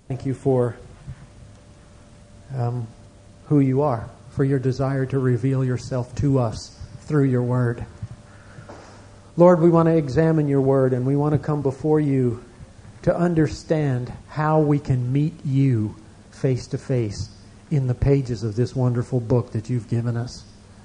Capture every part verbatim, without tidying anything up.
Thank you for um, who you are, for your desire to reveal yourself to us through your word. Lord, we want to examine your word, and we want to come before you to understand how we can meet you face to face in the pages of this wonderful book that you've given us.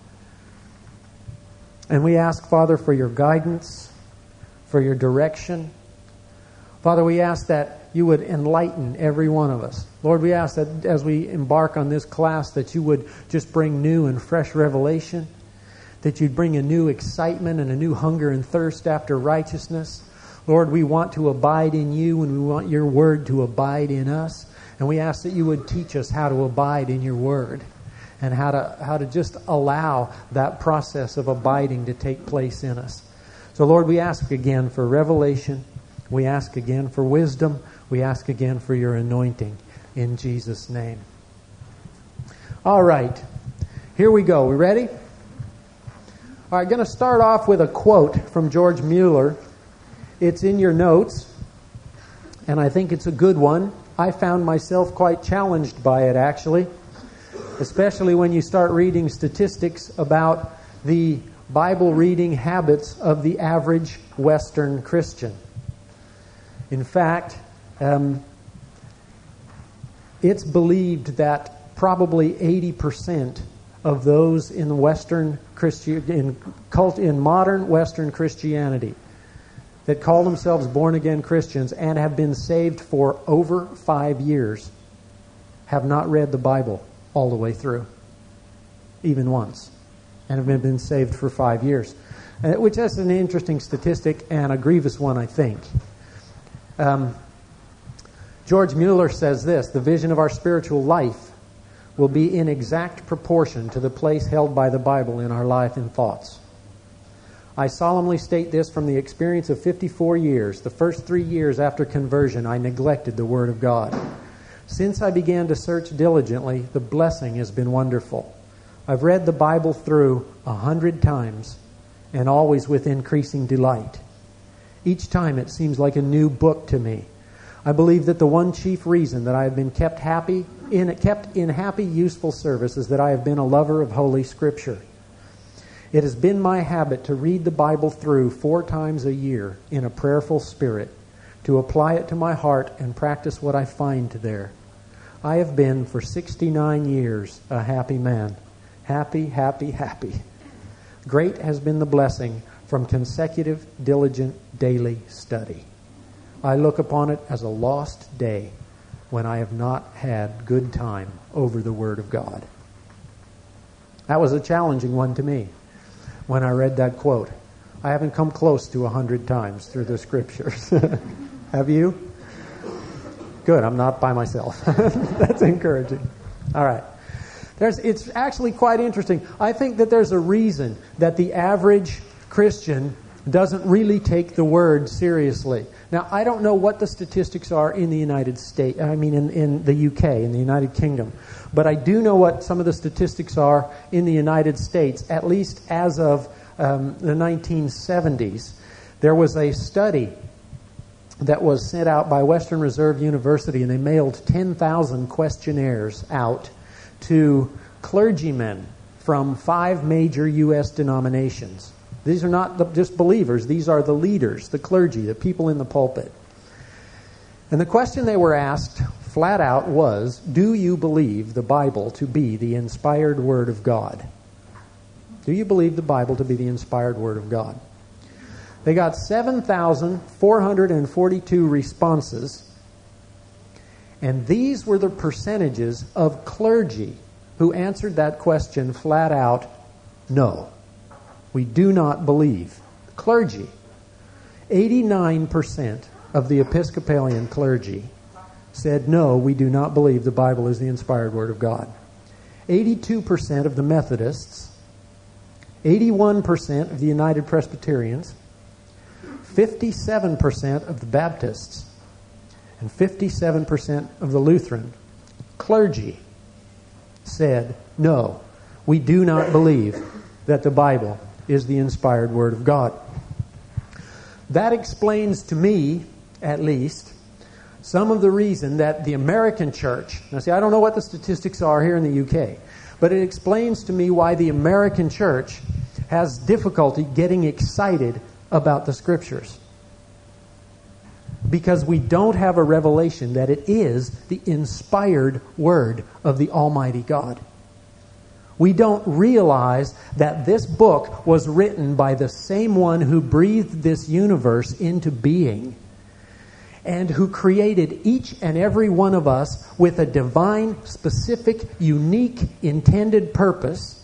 And we ask, Father, for your guidance, for your direction. Father, we ask that you would enlighten every one of us. Lord, we ask that as we embark on this class, that you would just bring new and fresh revelation, that you'd bring a new excitement and a new hunger and thirst after righteousness. Lord, we want to abide in you, and we want your word to abide in us. And we ask that you would teach us how to abide in your word and how to how to just allow that process of abiding to take place in us. So, Lord, we ask again for revelation. We ask again for wisdom. We ask again for your anointing in Jesus' name. All right. Here we go. We ready? All right, going to start off with a quote from George Mueller. It's in your notes, and I think it's a good one. I found myself quite challenged by it, actually, especially when you start reading statistics about the Bible reading habits of the average Western Christian. In fact, um, it's believed that probably eighty percent of those in Western Christi- in cult in modern Western Christianity that call themselves born-again Christians and have been saved for over five years have not read the Bible all the way through, even once, and have been, been saved for five years, uh, which is an interesting statistic and a grievous one, I think. Um, George Mueller says this: the vision of our spiritual life will be in exact proportion to the place held by the Bible in our life and thoughts. I solemnly state this from the experience of fifty-four years. The first three years after conversion, I neglected the Word of God. Since I began to search diligently, the blessing has been wonderful. I've read the Bible through a hundred times, and always with increasing delight. Each time it seems like a new book to me. I believe that the one chief reason that I have been kept happy in kept in happy, useful service is that I have been a lover of Holy Scripture. It has been my habit to read the Bible through four times a year in a prayerful spirit, to apply it to my heart and practice what I find there. I have been for sixty-nine years a happy man. Happy, happy, happy. Great has been the blessing from consecutive, diligent, daily study. I look upon it as a lost day when I have not had good time over the Word of God. That was a challenging one to me when I read that quote. I haven't come close to a hundred times through the Scriptures. Have you? Good, I'm not by myself. That's encouraging. All right. There's, it's actually quite interesting. I think that there's a reason that the average Christian doesn't really take the Word seriously. Now, I don't know what the statistics are in the United States, I mean in, in the U K, in the United Kingdom, but I do know what some of the statistics are in the United States, at least as of um, the nineteen seventies. There was a study that was sent out by Western Reserve University, and they mailed ten thousand questionnaires out to clergymen from five major U S denominations. These are not the, just believers. These are the leaders, the clergy, the people in the pulpit. And the question they were asked flat out was, do you believe the Bible to be the inspired Word of God? Do you believe the Bible to be the inspired Word of God? They got seven thousand four hundred forty-two responses, and these were the percentages of clergy who answered that question flat out, no. We do not believe. Clergy. eighty-nine percent of the Episcopalian clergy said, no, we do not believe the Bible is the inspired Word of God. eighty-two percent of the Methodists, eighty-one percent of the United Presbyterians, fifty-seven percent of the Baptists, and fifty-seven percent of the Lutheran clergy said, no, we do not believe that the Bible is the inspired Word of God. That explains to me, at least, some of the reason that the American church, now see, I don't know what the statistics are here in the U K, but it explains to me why the American church has difficulty getting excited about the Scriptures. Because we don't have a revelation that it is the inspired Word of the Almighty God. We don't realize that this book was written by the same one who breathed this universe into being and who created each and every one of us with a divine, specific, unique, intended purpose,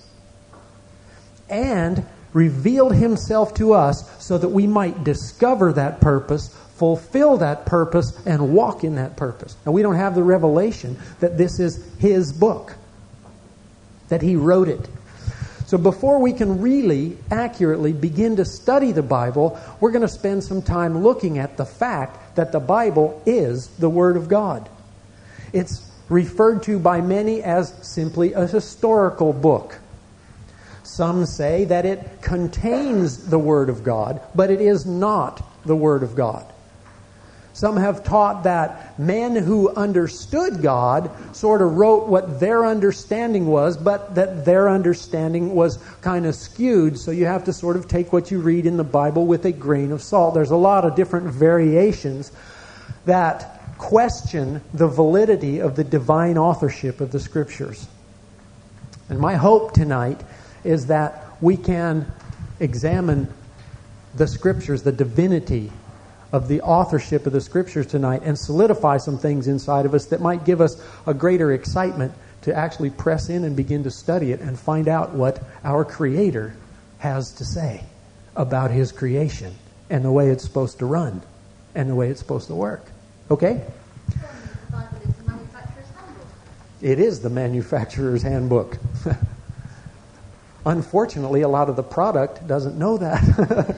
and revealed Himself to us so that we might discover that purpose, fulfill that purpose, and walk in that purpose. And we don't have the revelation that this is His book, that He wrote it. So before we can really accurately begin to study the Bible, we're going to spend some time looking at the fact that the Bible is the Word of God. It's referred to by many as simply a historical book. Some say that it contains the Word of God, but it is not the Word of God. Some have taught that men who understood God sort of wrote what their understanding was, but that their understanding was kind of skewed, so you have to sort of take what you read in the Bible with a grain of salt. There's a lot of different variations that question the validity of the divine authorship of the Scriptures. And my hope tonight is that we can examine the Scriptures, the divinity of the authorship of the Scriptures tonight, and solidify some things inside of us that might give us a greater excitement to actually press in and begin to study it and find out what our Creator has to say about His creation and the way it's supposed to run and the way it's supposed to work. Okay? The Bible is the manufacturer's handbook. It is the manufacturer's handbook. Unfortunately, a lot of the product doesn't know that.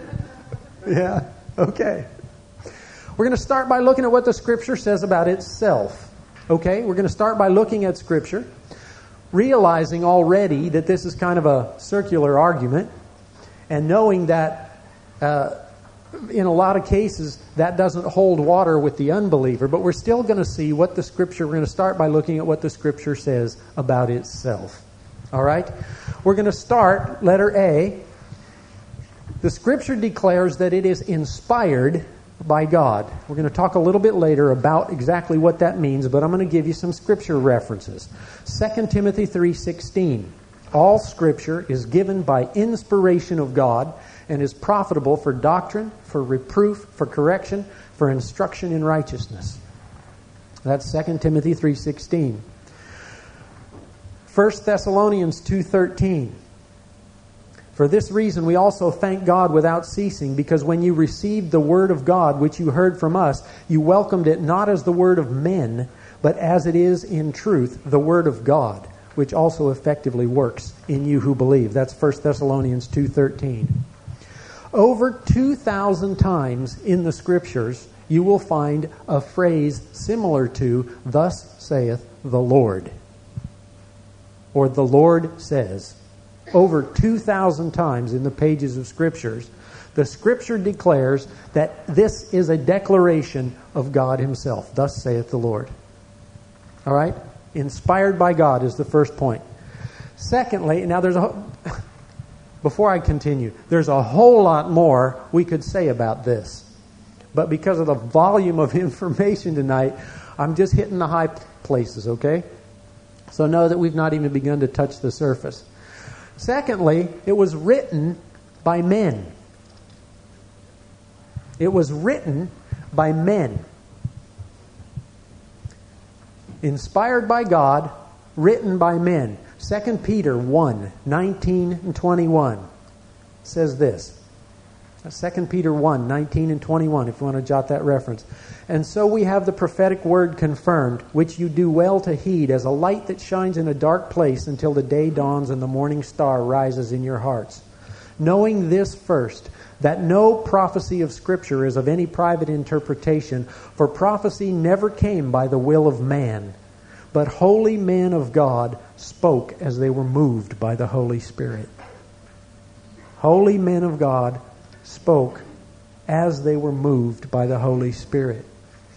Yeah. Okay. We're going to start by looking at what the Scripture says about itself. Okay? We're going to start by looking at Scripture, realizing already that this is kind of a circular argument, and knowing that uh, in a lot of cases that doesn't hold water with the unbeliever, but we're still going to see what the Scripture, we're going to start by looking at what the Scripture says about itself. All right? We're going to start, letter A. The Scripture declares that it is inspired by God. We're going to talk a little bit later about exactly what that means, but I'm going to give you some Scripture references. Second Timothy three sixteen. All Scripture is given by inspiration of God and is profitable for doctrine, for reproof, for correction, for instruction in righteousness. That's Second Timothy three sixteen. First Thessalonians two thirteen. For this reason we also thank God without ceasing, because when you received the word of God, which you heard from us, you welcomed it not as the word of men, but as it is in truth, the word of God, which also effectively works in you who believe. That's First Thessalonians two thirteen. Over two thousand times in the Scriptures, you will find a phrase similar to, "Thus saith the Lord," or "the Lord says." Over two thousand times in the pages of Scriptures, the Scripture declares that this is a declaration of God Himself. Thus saith the Lord. All right? Inspired by God is the first point. Secondly, now there's a... Before I continue, there's a whole lot more we could say about this. But because of the volume of information tonight, I'm just hitting the high places, okay? So know that we've not even begun to touch the surface. Secondly, it was written by men. It was written by men. Inspired by God, written by men. Second Peter one, nineteen and twenty-one says this. Second Peter one, nineteen and twenty-one, if you want to jot that reference. And so we have the prophetic word confirmed, which you do well to heed, as a light that shines in a dark place until the day dawns and the morning star rises in your hearts. Knowing this first, that no prophecy of Scripture is of any private interpretation, for prophecy never came by the will of man, but holy men of God spoke as they were moved by the Holy Spirit. Holy men of God spoke as they were moved by the Holy Spirit.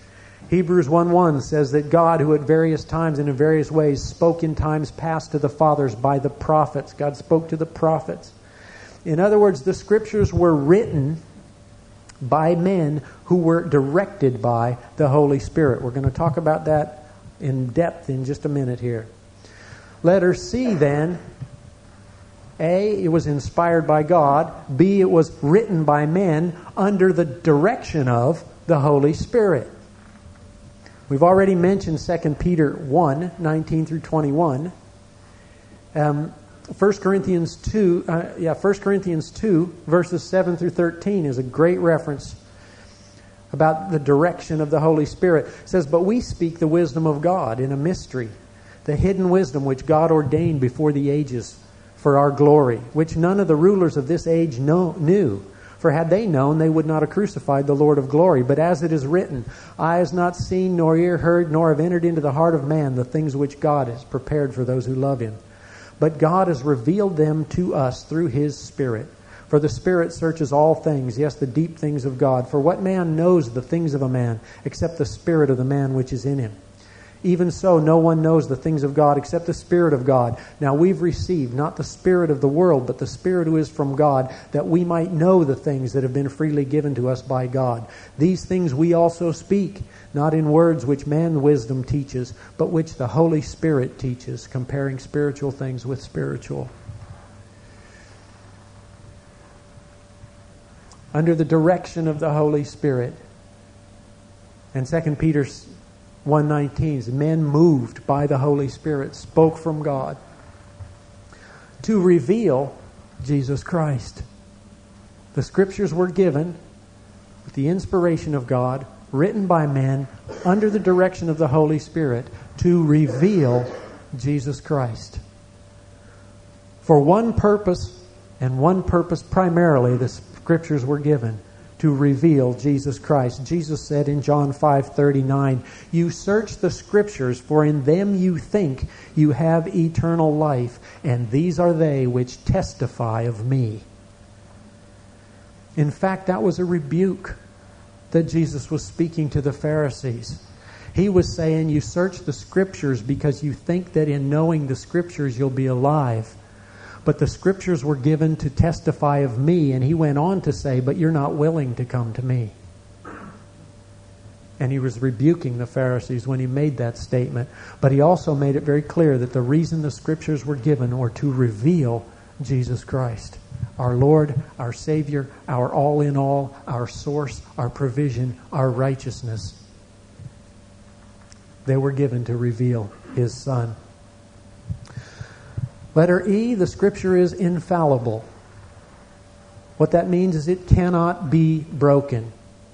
Hebrews one one says that God, who at various times and in various ways spoke in times past to the fathers by the prophets. God spoke to the prophets. In other words, the Scriptures were written by men who were directed by the Holy Spirit. We're going to talk about that in depth in just a minute here. Letter C then. A, it was inspired by God. B, it was written by men under the direction of the Holy Spirit. We've already mentioned Second Peter one, nineteen through twenty-one. Um, First Corinthians two, uh, yeah, First Corinthians two, verses seven through thirteen is a great reference about the direction of the Holy Spirit. It says, "But we speak the wisdom of God in a mystery, the hidden wisdom which God ordained before the ages for our glory, which none of the rulers of this age know, knew. For had they known, they would not have crucified the Lord of glory. But as it is written, eye has not seen, nor ear heard, nor have entered into the heart of man the things which God has prepared for those who love Him. But God has revealed them to us through His Spirit. For the Spirit searches all things, yes, the deep things of God. For what man knows the things of a man, except the spirit of the man which is in him? Even so, no one knows the things of God except the Spirit of God. Now we've received not the spirit of the world, but the Spirit who is from God, that we might know the things that have been freely given to us by God. These things we also speak, not in words which man's wisdom teaches, but which the Holy Spirit teaches, comparing spiritual things with spiritual." Under the direction of the Holy Spirit. And Second Peter one nineteen, men moved by the Holy Spirit spoke from God to reveal Jesus Christ. The Scriptures were given with the inspiration of God, written by men under the direction of the Holy Spirit to reveal Jesus Christ. For one purpose, and one purpose primarily, the Scriptures were given: to reveal Jesus Christ. Jesus said in John five thirty-nine, "You search the Scriptures, for in them you think you have eternal life, and these are they which testify of me." In fact, that was a rebuke that Jesus was speaking to the Pharisees. He was saying, you search the Scriptures because you think that in knowing the Scriptures you'll be alive. But the Scriptures were given to testify of me. And he went on to say, but you're not willing to come to me. And he was rebuking the Pharisees when he made that statement. But he also made it very clear that the reason the Scriptures were given were to reveal Jesus Christ, our Lord, our Savior, our all in all, our source, our provision, our righteousness. They were given to reveal His Son. Letter E, the Scripture is infallible. What that means is it cannot be broken.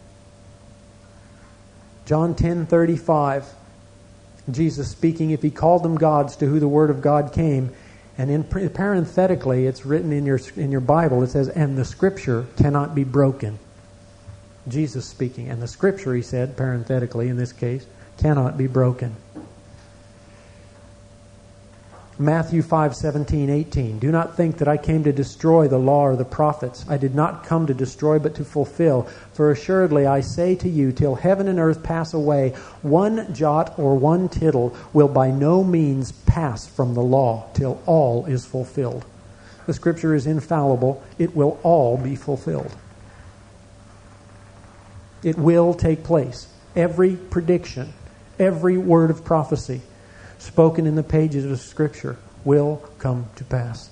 John ten thirty-five, Jesus speaking, if He called them gods to who the Word of God came, and in parenthetically, it's written in your in your Bible, it says, and the Scripture cannot be broken. Jesus speaking, and the Scripture, he said, parenthetically in this case, cannot be broken. Matthew five seventeen, eighteen. Do not think that I came to destroy the law or the prophets. I did not come to destroy, but to fulfill. For assuredly I say to you, till heaven and earth pass away, one jot or one tittle will by no means pass from the law, till all is fulfilled. The Scripture is infallible. It will all be fulfilled. It will take place. Every prediction, every word of prophecy spoken in the pages of Scripture will come to pass.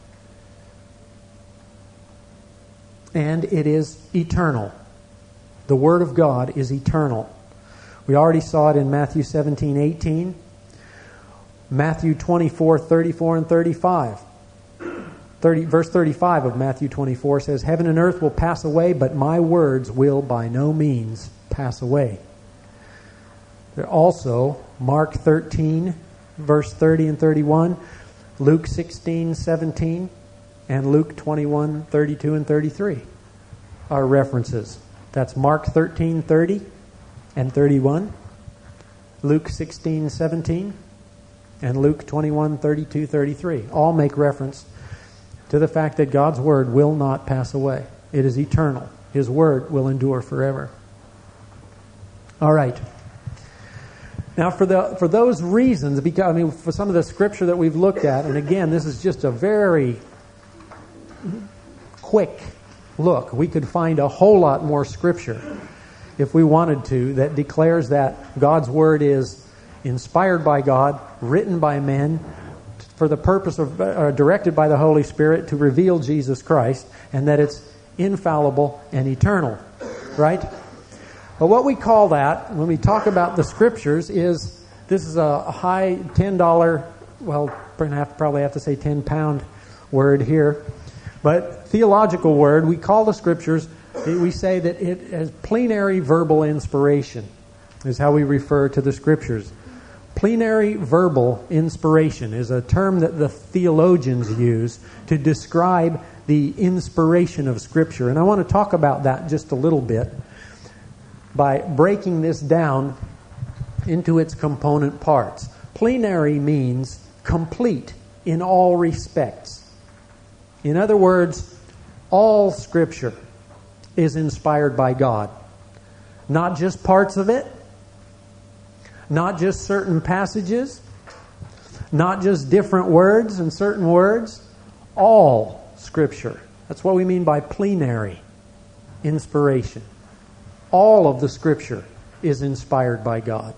And it is eternal. The Word of God is eternal. We already saw it in Matthew seventeen, eighteen, Matthew twenty-four, thirty-four, and thirty-five. thirty, verse thirty-five of Matthew twenty-four says, heaven and earth will pass away, but my words will by no means pass away. There also Mark thirteen, verse thirty and thirty-one, Luke sixteen, seventeen, and Luke twenty-one, thirty-two and thirty-three are references. That's Mark thirteen, thirty and thirty-one, Luke sixteen, seventeen, and Luke twenty-one, thirty-two, thirty-three. All make reference to the fact that God's Word will not pass away. It is eternal. His Word will endure forever. All right. Now, for the for those reasons, because I mean, for some of the scripture that we've looked at, and again, this is just a very quick look. We could find a whole lot more scripture if we wanted to that declares that God's Word is inspired by God, written by men, for the purpose of, uh, directed by the Holy Spirit to reveal Jesus Christ, and that it's infallible and eternal, right? But what we call that, when we talk about the Scriptures, is, this is a high ten dollar, well, we're going to have to probably have to say ten pound word here, but theological word. We call the Scriptures, we say that it is plenary verbal inspiration, is how we refer to the Scriptures. Plenary verbal inspiration is a term that the theologians use to describe the inspiration of Scripture. And I want to talk about that just a little bit by breaking this down into its component parts. Plenary means complete in all respects. In other words, all Scripture is inspired by God. Not just parts of it, not just certain passages, not just different words and certain words, all Scripture. That's what we mean by plenary inspiration. All of the Scripture is inspired by God.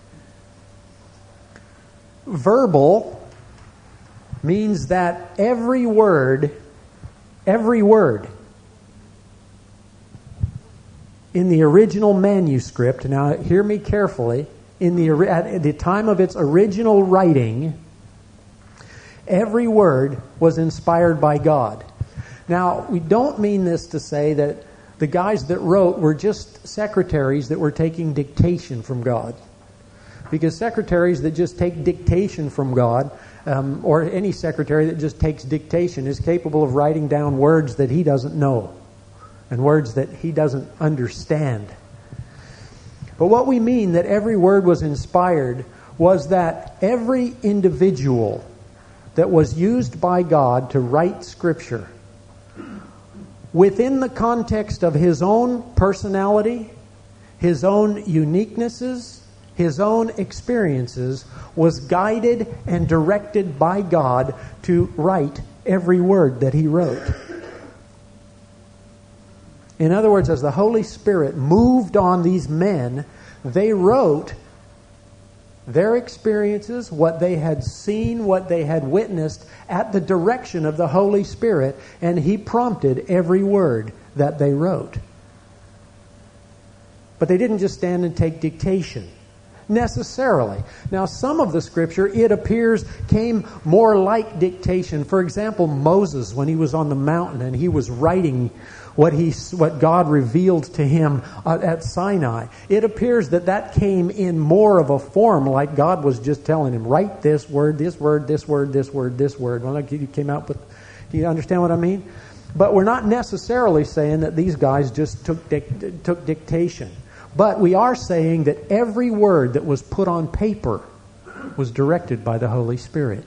Verbal means that every word, every word in the original manuscript, now hear me carefully, in the at the time of its original writing, every word was inspired by God. Now, we don't mean this to say that the guys that wrote were just secretaries that were taking dictation from God. Because secretaries that just take dictation from God, um, or any secretary that just takes dictation, is capable of writing down words that he doesn't know and words that he doesn't understand. But what we mean that every word was inspired was that every individual that was used by God to write Scripture, within the context of his own personality, his own uniquenesses, his own experiences, was guided and directed by God to write every word that he wrote. In other words, as the Holy Spirit moved on these men, they wrote their experiences, what they had seen, what they had witnessed, at the direction of the Holy Spirit, and He prompted every word that they wrote. But they didn't just stand and take dictation, necessarily. Now, some of the Scripture, it appears, came more like dictation. For example, Moses, when he was on the mountain and he was writing what he, what God revealed to him uh, at Sinai, it appears that that came in more of a form like God was just telling him, write this word, this word, this word, this word, this word. Well, you came out with, do you understand what I mean? But we're not necessarily saying that these guys just took dic- took dictation. But we are saying that every word that was put on paper was directed by the Holy Spirit.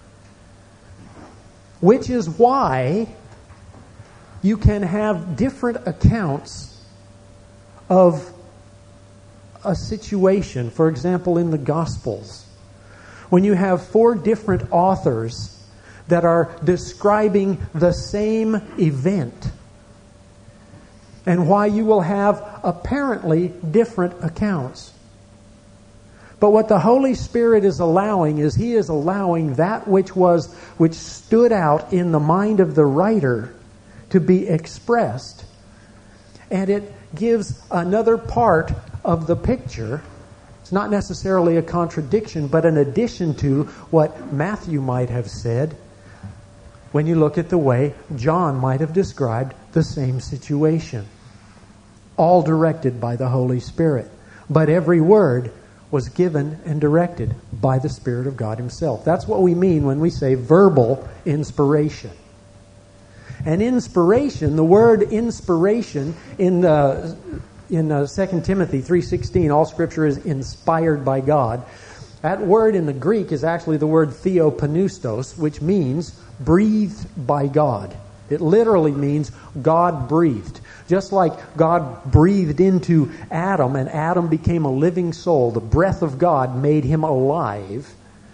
Which is why you can have different accounts of a situation. For example, in the Gospels, when you have four different authors that are describing the same event, and why you will have apparently different accounts. But what the Holy Spirit is allowing is He is allowing that which was which stood out in the mind of the writer to be expressed, and it gives another part of the picture. It's not necessarily a contradiction, but an addition to what Matthew might have said when you look at the way John might have described the same situation. All directed by the Holy Spirit. But every word was given and directed by the Spirit of God Himself. That's what we mean when we say verbal inspiration. And inspiration, the word inspiration in uh, in uh, Second Timothy three sixteen, all Scripture is inspired by God. That word in the Greek is actually the word theopneustos, which means breathed by God. It literally means God breathed. Just like God breathed into Adam and Adam became a living soul, the breath of God made him alive.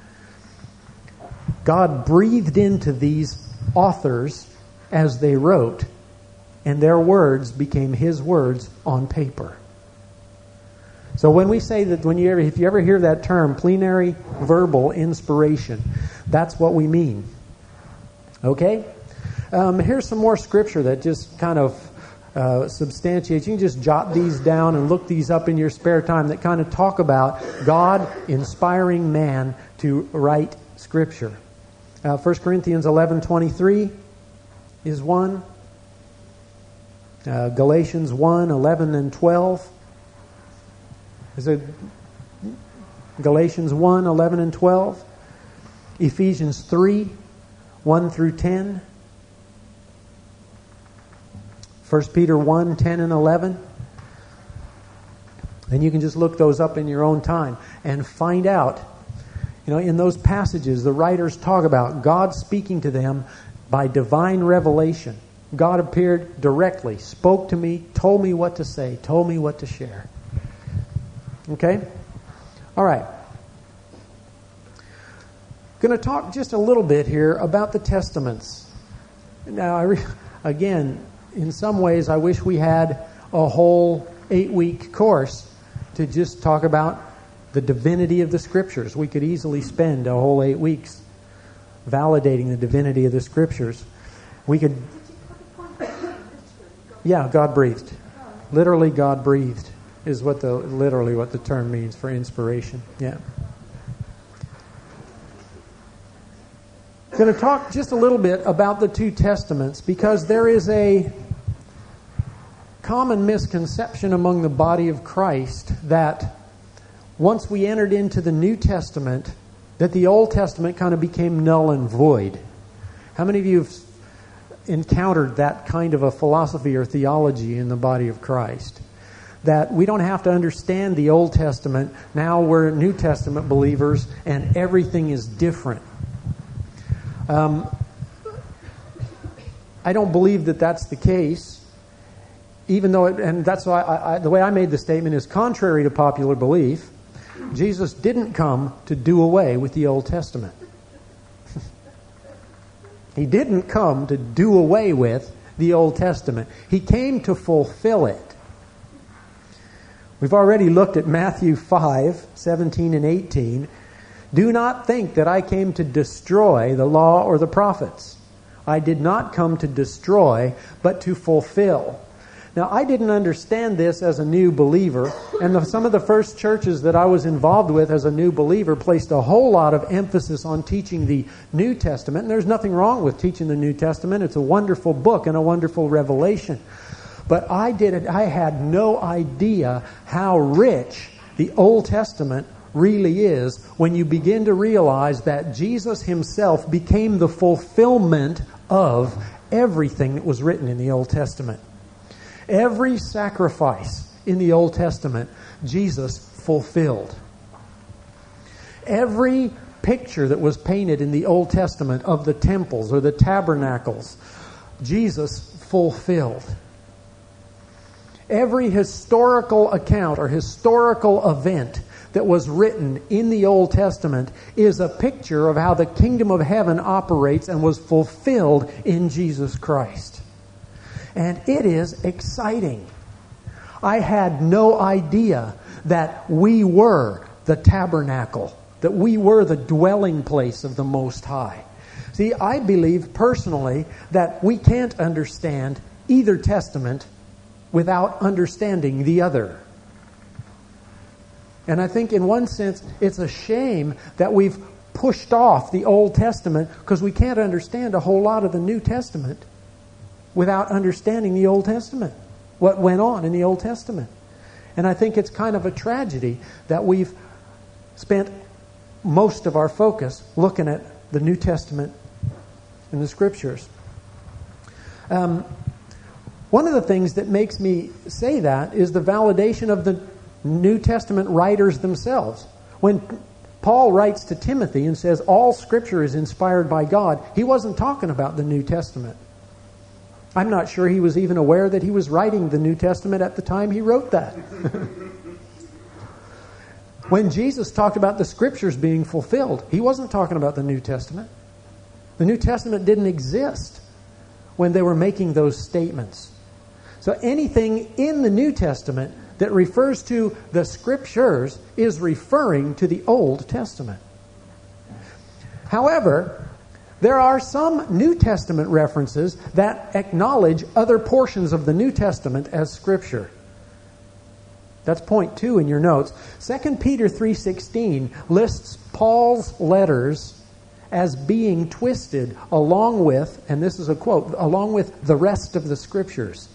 God breathed into these authors as they wrote, and their words became His words on paper. So when we say that, when you ever, if you ever hear that term, plenary verbal inspiration, that's what we mean. Okay? Um, here's some more scripture that just kind of uh, substantiates. You can just jot these down and look these up in your spare time that kind of talk about God inspiring man to write scripture. Uh, First Corinthians eleven twenty-three is one. Uh, Galatians one eleven and twelve. Is it Galatians one eleven and twelve? Ephesians three one through ten. First Peter one ten and eleven. And you can just look those up in your own time and find out. You know, in those passages, the writers talk about God speaking to them by divine revelation. God appeared directly, spoke to me, told me what to say, told me what to share. Okay? All right. Going to talk just a little bit here about the Testaments. Now, I re- again, in some ways, I wish we had a whole eight-week course to just talk about the divinity of the Scriptures. We could easily spend a whole eight weeks validating the divinity of the Scriptures. We could... Yeah, God breathed. Literally, God breathed is what the literally what the term means for inspiration. Yeah. I'm going to talk just a little bit about the two Testaments because there is a common misconception among the body of Christ that once we entered into the New Testament, that the Old Testament kind of became null and void. How many of you have encountered that kind of a philosophy or theology in the body of Christ? That we don't have to understand the Old Testament. Now we're New Testament believers and everything is different. Um, I don't believe that that's the case. Even though, it, and that's why I, I, the way I made the statement is contrary to popular belief. Jesus didn't come to do away with the Old Testament. He didn't come to do away with the Old Testament. He came to fulfill it. We've already looked at Matthew five, seventeen and eighteen. Do not think that I came to destroy the law or the prophets. I did not come to destroy, but to fulfill. Now, I didn't understand this as a new believer, and the, some of the first churches that I was involved with as a new believer placed a whole lot of emphasis on teaching the New Testament. And there's nothing wrong with teaching the New Testament. It's a wonderful book and a wonderful revelation. But I did it. I had no idea how rich the Old Testament really is when you begin to realize that Jesus Himself became the fulfillment of everything that was written in the Old Testament. Every sacrifice in the Old Testament, Jesus fulfilled. Every picture that was painted in the Old Testament of the temples or the tabernacles, Jesus fulfilled. Every historical account or historical event that was written in the Old Testament is a picture of how the kingdom of heaven operates and was fulfilled in Jesus Christ. And it is exciting. I had no idea that we were the tabernacle, that we were the dwelling place of the Most High. See, I believe personally that we can't understand either testament without understanding the other. And I think in one sense, it's a shame that we've pushed off the Old Testament because we can't understand a whole lot of the New Testament without understanding the Old Testament, what went on in the Old Testament. And I think it's kind of a tragedy that we've spent most of our focus looking at the New Testament and the Scriptures. Um, one of the things that makes me say that is the validation of the New Testament writers themselves. When Paul writes to Timothy and says all Scripture is inspired by God, he wasn't talking about the New Testament. I'm not sure he was even aware that he was writing the New Testament at the time he wrote that. When Jesus talked about the Scriptures being fulfilled, he wasn't talking about the New Testament. The New Testament didn't exist when they were making those statements. So anything in the New Testament that refers to the Scriptures is referring to the Old Testament. However, there are some New Testament references that acknowledge other portions of the New Testament as Scripture. That's point two in your notes. Second Peter three sixteen lists Paul's letters as being twisted along with, and this is a quote, along with the rest of the Scriptures.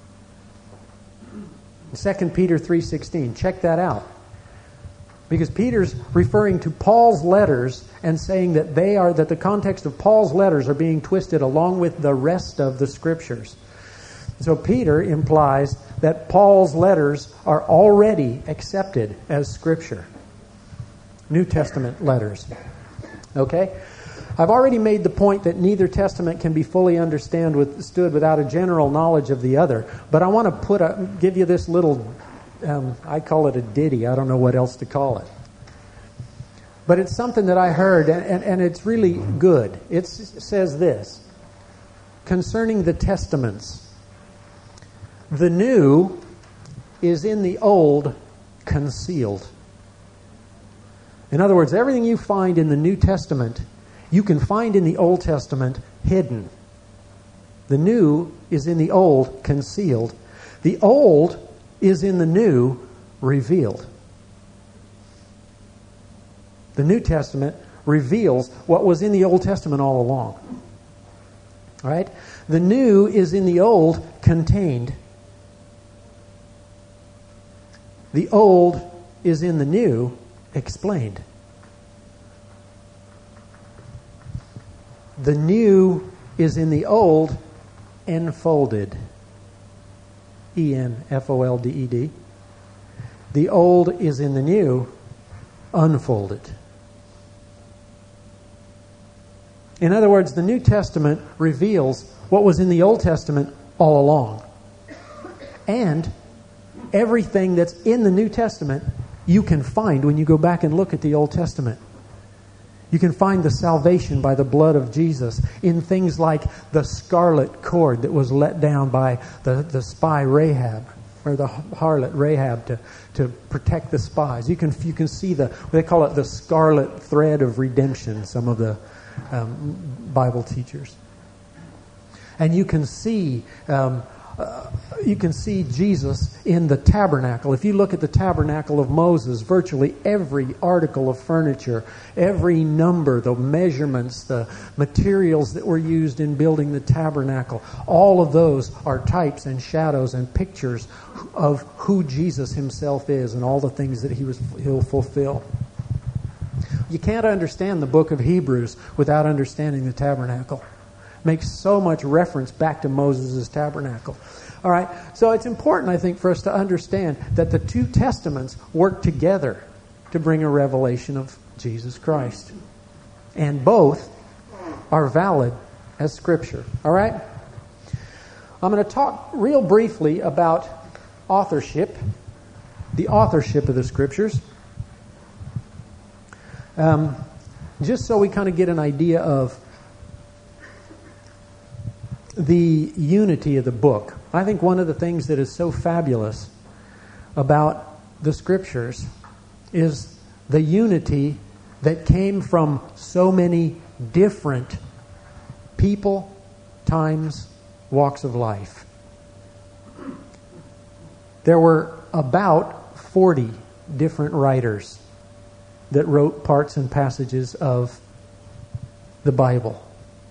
Second Peter three sixteen. Check that out. Because Peter's referring to Paul's letters and saying that they are, that the context of Paul's letters are being twisted along with the rest of the Scriptures. So Peter implies that Paul's letters are already accepted as Scripture. New Testament letters. Okay? I've already made the point that neither testament can be fully understood without a general knowledge of the other. But I want to put a, give you this little, um, I call it a ditty. I don't know what else to call it. But it's something that I heard, and, and, and it's really good. It says this, concerning the testaments. The new is in the old concealed. In other words, everything you find in the New Testament, you can find in the Old Testament hidden. The new is in the old concealed. The old is in the new revealed. The New Testament reveals what was in the Old Testament all along. All right? The new is in the old contained. The old is in the new explained. The new is in the old enfolded. E N F O L D E D. The old is in the new unfolded. In other words, the New Testament reveals what was in the Old Testament all along. And everything that's in the New Testament you can find when you go back and look at the Old Testament. You can find the salvation by the blood of Jesus in things like the scarlet cord that was let down by the, the spy Rahab, or the harlot Rahab to, to protect the spies. You can you can see the, they call it the scarlet thread of redemption, some of the um, Bible teachers. And you can see um, uh, you can see Jesus in the tabernacle. If you look at the tabernacle of Moses, virtually every article of furniture, every number, the measurements, the materials that were used in building the tabernacle, all of those are types and shadows and pictures of who Jesus himself is and all the things that he was he'll fulfill. You can't understand the book of Hebrews without understanding the tabernacle. Makes so much reference back to Moses' tabernacle. All right, so it's important, I think, for us to understand that the two testaments work together to bring a revelation of Jesus Christ. And both are valid as Scripture. All right? I'm going to talk real briefly about authorship, the authorship of the Scriptures. Um, just so we kind of get an idea of the unity of the book. I think one of the things that is so fabulous about the Scriptures is the unity that came from so many different people, times, walks of life. There were about forty different writers that wrote parts and passages of the Bible,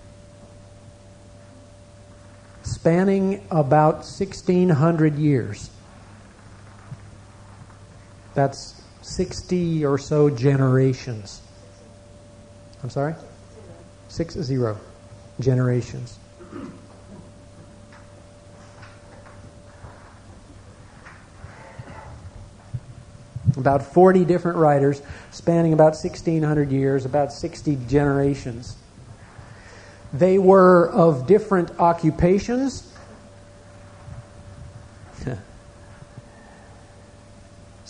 spanning about sixteen hundred years. That's sixty or so generations. I'm sorry? Six zero generations. About forty different writers spanning about sixteen hundred years, about sixty generations. They were of different occupations,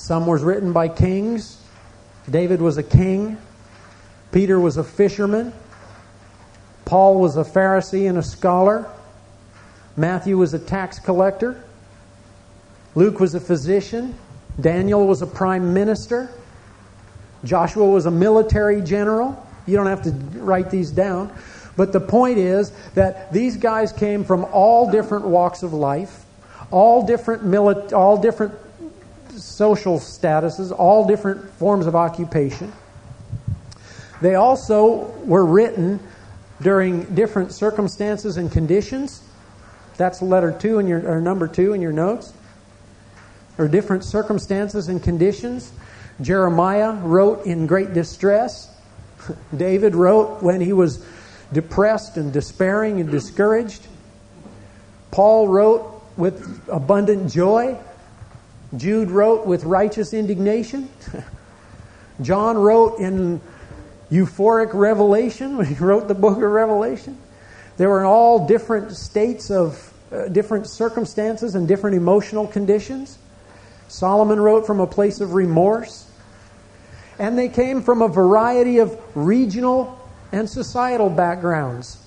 Some was written by kings. David was a king. Peter was a fisherman. Paul was a Pharisee and a scholar. Matthew was a tax collector. Luke was a physician. Daniel was a prime minister. Joshua was a military general. You don't have to write these down. But the point is that these guys came from all different walks of life, all different mili- all different social statuses, all different forms of occupation. They also were written during different circumstances and conditions. That's letter two in your or number two in your notes. Or different circumstances and conditions. Jeremiah wrote in great distress. David wrote when he was depressed and despairing and discouraged. Paul wrote with abundant joy. Jude wrote with righteous indignation. John wrote in euphoric revelation when he wrote the book of Revelation. They were in all different states of uh, different circumstances and different emotional conditions. Solomon wrote from a place of remorse. And they came from a variety of regional and societal backgrounds.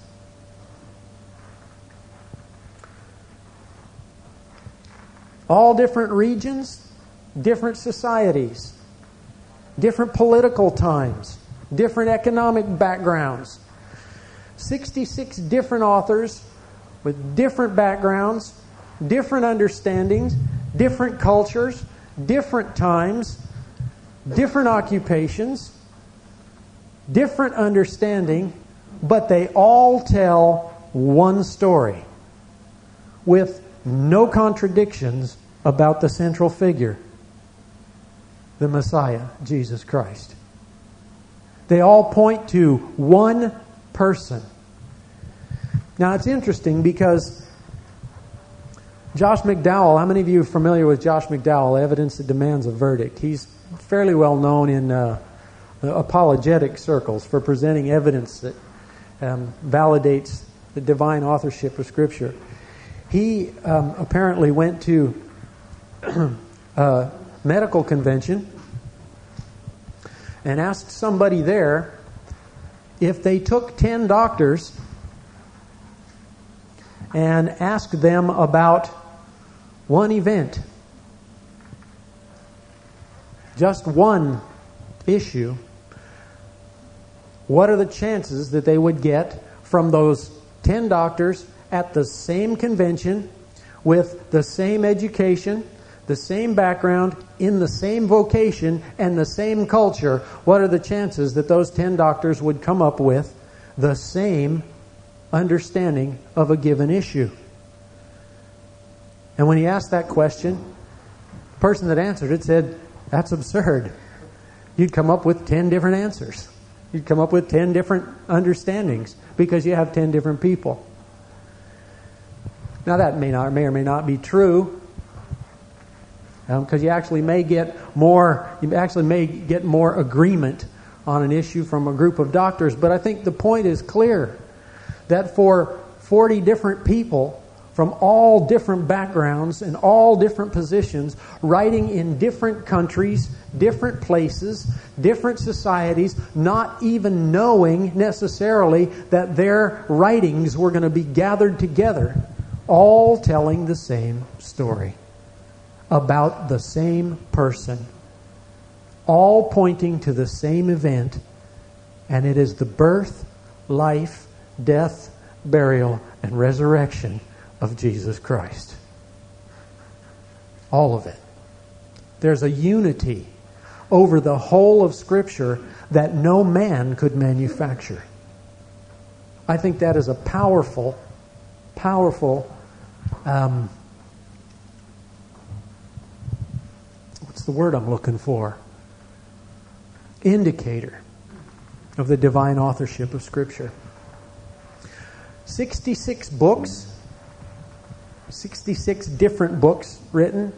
All different regions, different societies, different political times, different economic backgrounds. sixty-six different authors with different backgrounds, different understandings, different cultures, different times, different occupations, different understanding, but they all tell one story with no contradictions about the central figure, the Messiah, Jesus Christ. They all point to one person. Now it's interesting because Josh McDowell, how many of you are familiar with Josh McDowell, Evidence That Demands a Verdict? He's fairly well known in uh, apologetic circles for presenting evidence that um, validates the divine authorship of Scripture. He um, apparently went to a medical convention and asked somebody there if they took ten doctors and asked them about one event, just one issue, what are the chances that they would get from those ten doctors at the same convention with the same education, the same background, in the same vocation, and the same culture? What are the chances that those ten doctors would come up with the same understanding of a given issue? And when he asked that question, the person that answered it said, "That's absurd. You'd come up with ten different answers. You'd come up with ten different understandings because you have ten different people." Now that may not, may or may not be true, because um, you actually may get more. You actually may get more agreement on an issue from a group of doctors. But I think the point is clear that for forty different people from all different backgrounds and all different positions, writing in different countries, different places, different societies, not even knowing necessarily that their writings were going to be gathered together, all telling the same story about the same person, all pointing to the same event, and it is the birth, life, death, burial, and resurrection of Jesus Christ. All of it. There's a unity over the whole of Scripture that no man could manufacture. I think that is a powerful, powerful, um, what's the word I'm looking for? Indicator of the divine authorship of Scripture. sixty-six books, sixty-six different books written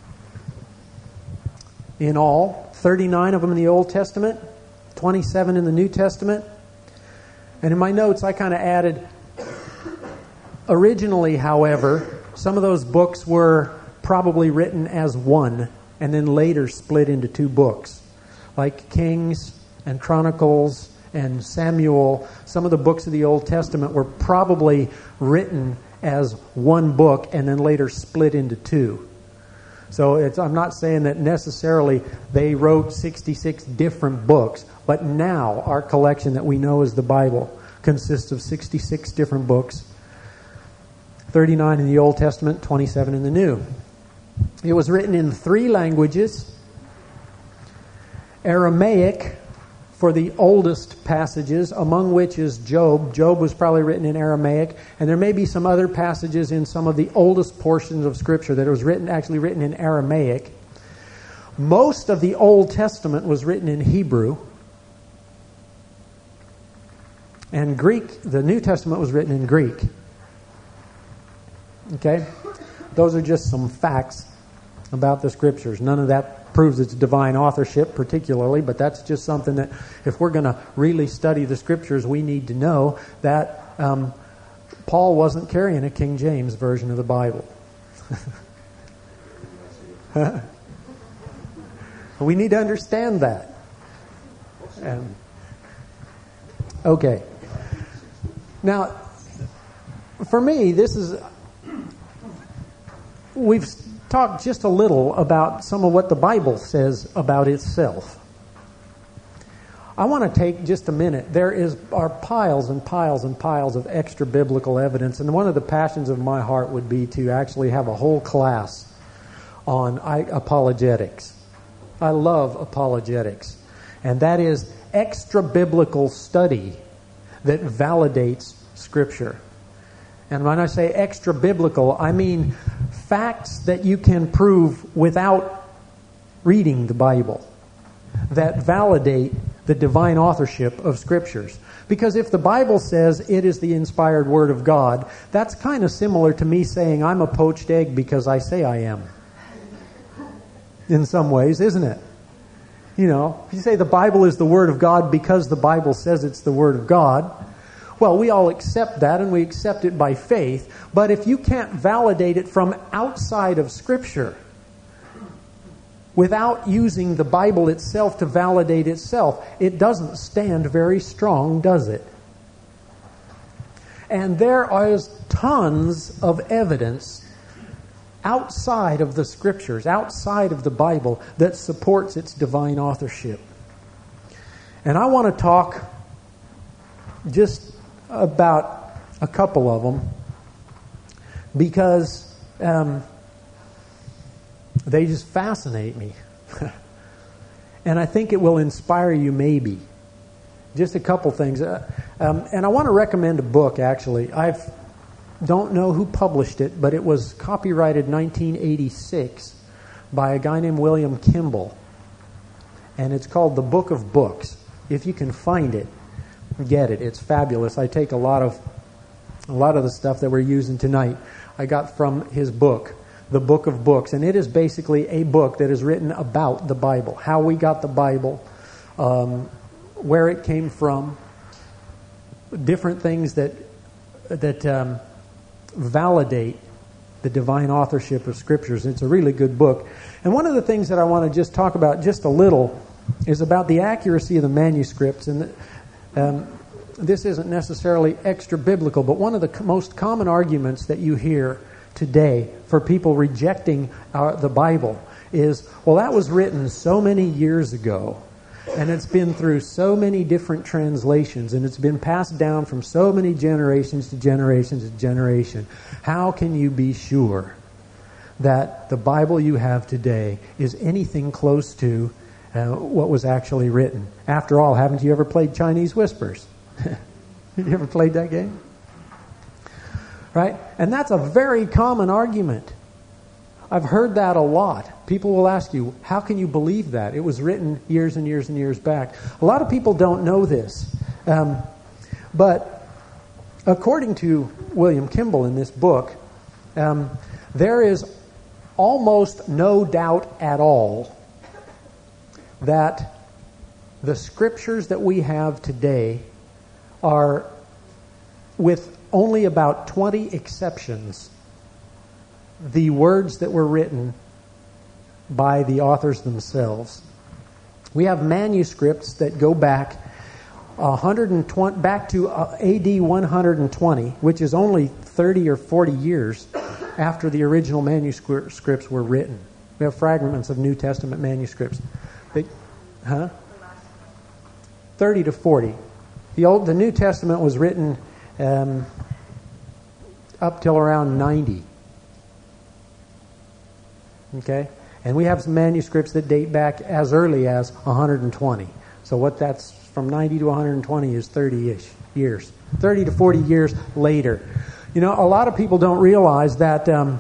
in all, thirty-nine of them in the Old Testament, twenty-seven in the New Testament. And in my notes I kind of added, originally, however, some of those books were probably written as one and then later split into two books. Like Kings and Chronicles and Samuel, some of the books of the Old Testament were probably written as one book and then later split into two. So it's, I'm not saying that necessarily they wrote sixty-six different books, but now our collection that we know as the Bible consists of sixty-six different books, thirty-nine in the Old Testament, twenty-seven in the New. It was written in three languages. Aramaic for the oldest passages, among which is Job. Job was probably written in Aramaic, and there may be some other passages in some of the oldest portions of Scripture that it was written, actually written in Aramaic. Most of the Old Testament was written in Hebrew, and Greek. The New Testament was written in Greek. Okay? Those are just some facts about the Scriptures. None of that proves its divine authorship particularly, but that's just something that if we're going to really study the Scriptures, we need to know that um, Paul wasn't carrying a King James version of the Bible. We need to understand that. Um, okay. Now, for me, this is... We've talked just a little about some of what the Bible says about itself. I want to take just a minute. There is are piles and piles and piles of extra biblical evidence, and one of the passions of my heart would be to actually have a whole class on apologetics. I love apologetics, and that is extra biblical study that validates Scripture. And when I say extra biblical, I mean facts that you can prove without reading the Bible, that validate the divine authorship of Scriptures. Because if the Bible says it is the inspired Word of God, that's kind of similar to me saying I'm a poached egg because I say I am. In some ways, isn't it? You know, if you say the Bible is the Word of God because the Bible says it's the Word of God, well, we all accept that, and we accept it by faith. But if you can't validate it from outside of Scripture, without using the Bible itself to validate itself, it doesn't stand very strong, does it? And there is tons of evidence outside of the Scriptures, outside of the Bible, that supports its divine authorship. And I want to talk just about a couple of them because um, they just fascinate me. And I think it will inspire you maybe. Just a couple things. Uh, um, and I want to recommend a book, actually. I don't know who published it, but it was copyrighted nineteen eighty-six by a guy named William Kimball. And it's called The Book of Books. If you can find it, get it. It's fabulous. I take a lot of a lot of the stuff that we're using tonight I got from his book, The Book of Books. And it is basically a book that is written about the Bible, how we got the Bible, um, where it came from, different things that that um, validate the divine authorship of Scriptures. It's a really good book. And one of the things that I want to just talk about just a little is about the accuracy of the manuscripts. And the, Um, this isn't necessarily extra biblical, but one of the co- most common arguments that you hear today for people rejecting uh, the Bible is, well, that was written so many years ago, and it's been through so many different translations, and it's been passed down from so many generations to generations to generation. How can you be sure that the Bible you have today is anything close to Uh, what was actually written? After all, haven't you ever played Chinese Whispers? You ever played that game? Right? And that's a very common argument. I've heard that a lot. People will ask you, how can you believe that? It was written years and years and years back. A lot of people don't know this. Um, but according to William Kimball in this book, um, there is almost no doubt at all that the Scriptures that we have today are, with only about twenty exceptions, the words that were written by the authors themselves. We have manuscripts that go back one hundred twenty back to A D one hundred twenty, which is only thirty or forty years after the original manuscripts were written. We have fragments of New Testament manuscripts. They, huh? thirty to forty. The old, the New Testament was written um, up till around ninety. Okay? And we have some manuscripts that date back as early as one hundred twenty. So what that's from ninety to one hundred twenty is thirty-ish years. thirty to forty years later. You know, a lot of people don't realize that, um,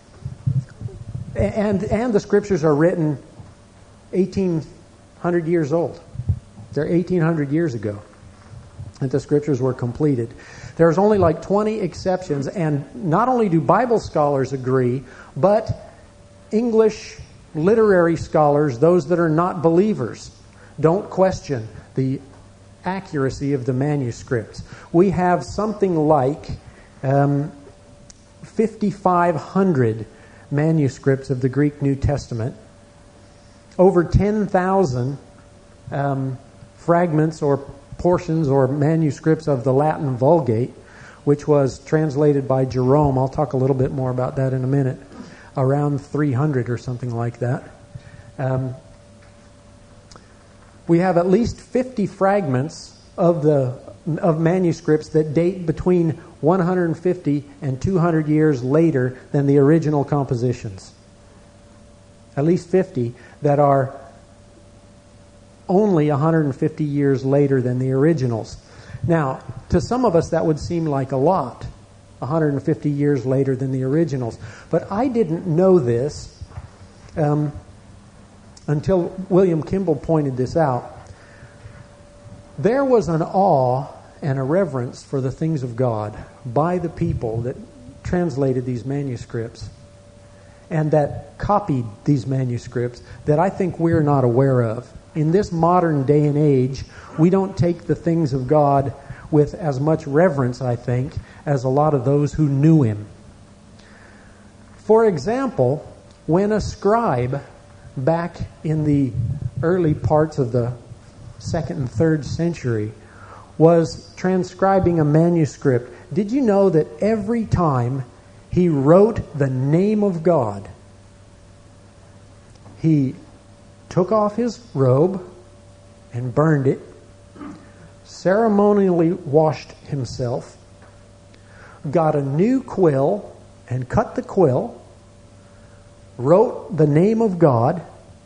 and and the scriptures are written eighteen hundred years old. They're eighteen hundred years ago that the scriptures were completed. There's only like twenty exceptions, and not only do Bible scholars agree, but English literary scholars, those that are not believers, don't question the accuracy of the manuscripts. We have something like um, fifty-five hundred manuscripts of the Greek New Testament, over ten thousand um, fragments or portions or manuscripts of the Latin Vulgate, which was translated by Jerome. I'll talk a little bit more about that in a minute. Around three hundred or something like that. Um, we have at least fifty fragments of the of manuscripts that date between one hundred fifty and two hundred years later than the original compositions. At least fifty that are only one hundred fifty years later than the originals. Now, to some of us that would seem like a lot, one hundred fifty years later than the originals. But I didn't know this um, until William Kimball pointed this out. There was an awe and a reverence for the things of God by the people that translated these manuscripts and that copied these manuscripts that I think we're not aware of. In this modern day and age, we don't take the things of God with as much reverence, I think, as a lot of those who knew him. For example, when a scribe back in the early parts of the second and third century was transcribing a manuscript, did you know that every time he wrote the name of God, he took off his robe and burned it, ceremonially washed himself, got a new quill and cut the quill, wrote the name of God,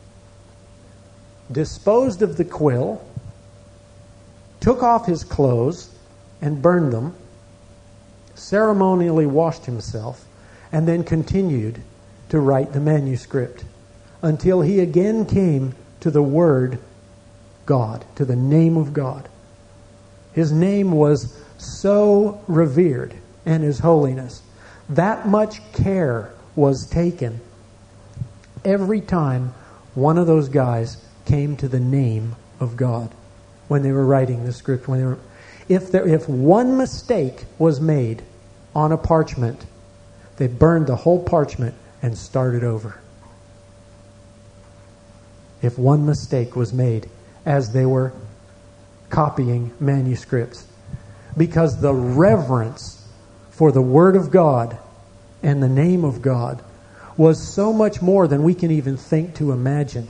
disposed of the quill, took off his clothes and burned them, ceremonially washed himself, and then continued to write the manuscript until he again came to the word God, to the name of God. His name was so revered, and his holiness. That much care was taken every time one of those guys came to the name of God when they were writing the script. When they were, if there, if one mistake was made on a parchment, they burned the whole parchment and started over. If one mistake was made as they were copying manuscripts, because the reverence for the Word of God and the name of God was so much more than we can even think to imagine.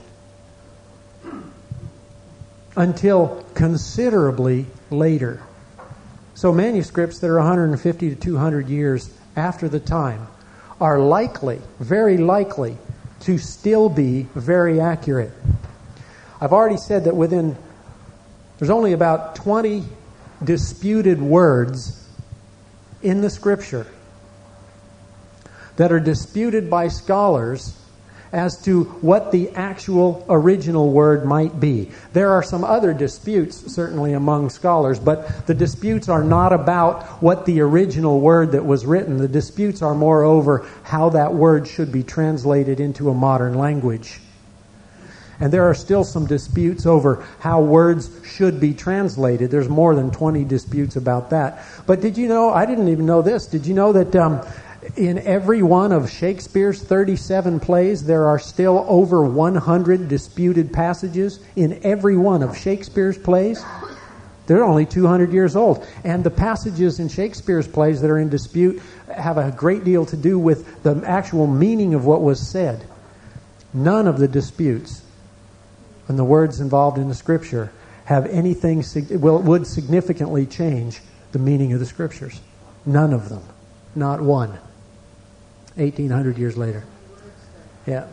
Until considerably later. So manuscripts that are one hundred fifty to two hundred years after the time are likely, very likely, to still be very accurate. I've already said that within, there's only about twenty disputed words in the Scripture that are disputed by scholars as to what the actual original word might be. There are some other disputes, certainly among scholars, but the disputes are not about what the original word that was written. The disputes are more over how that word should be translated into a modern language. And there are still some disputes over how words should be translated. There's more than twenty disputes about that. But did you know, I didn't even know this, did you know that um, In every one of Shakespeare's thirty-seven plays, there are still over one hundred disputed passages. In every one of Shakespeare's plays, they're only two hundred years old. And the passages in Shakespeare's plays that are in dispute have a great deal to do with the actual meaning of what was said. None of the disputes and the words involved in the Scripture have anything, well, would significantly change the meaning of the Scriptures. None of them. Not one. eighteen hundred years later. Yeah.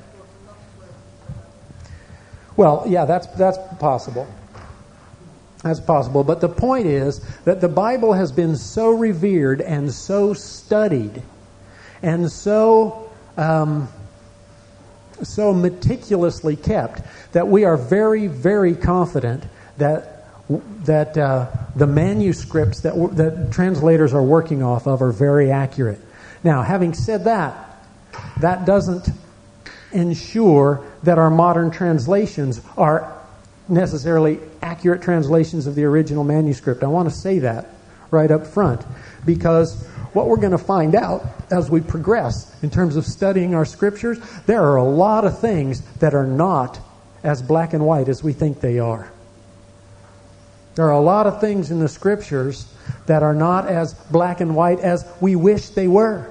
Well, yeah, that's that's possible. That's possible. But the point is that the Bible has been so revered and so studied and so um, so meticulously kept that we are very, very confident that that uh, the manuscripts that w- that translators are working off of are very accurate. Now, having said that, that doesn't ensure that our modern translations are necessarily accurate translations of the original manuscript. I want to say that right up front, because what we're going to find out as we progress in terms of studying our Scriptures, there are a lot of things that are not as black and white as we think they are. There are a lot of things in the Scriptures that are not as black and white as we wish they were.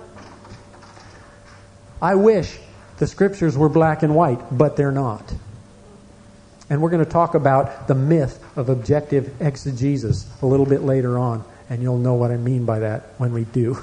I wish the Scriptures were black and white, but they're not. And we're going to talk about the myth of objective exegesis a little bit later on, and you'll know what I mean by that when we do.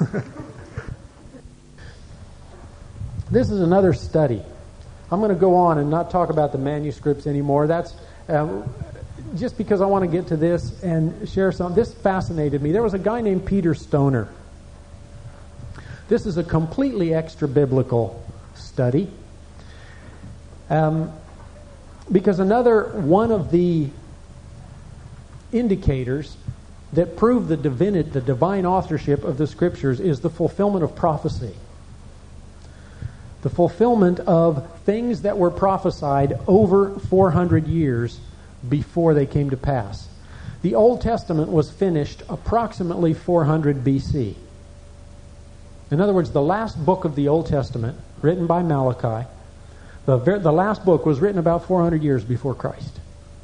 This is another study. I'm going to go on and not talk about the manuscripts anymore. That's um, just because I want to get to this and share some. This fascinated me. There was a guy named Peter Stoner. This is a completely extra-biblical study. Um, because another one of the indicators that prove the divinity, the divine authorship of the Scriptures is the fulfillment of prophecy. The fulfillment of things that were prophesied over four hundred years before they came to pass. The Old Testament was finished approximately four hundred B C. In other words, the last book of the Old Testament, written by Malachi, the, the last book was written about four hundred years before Christ.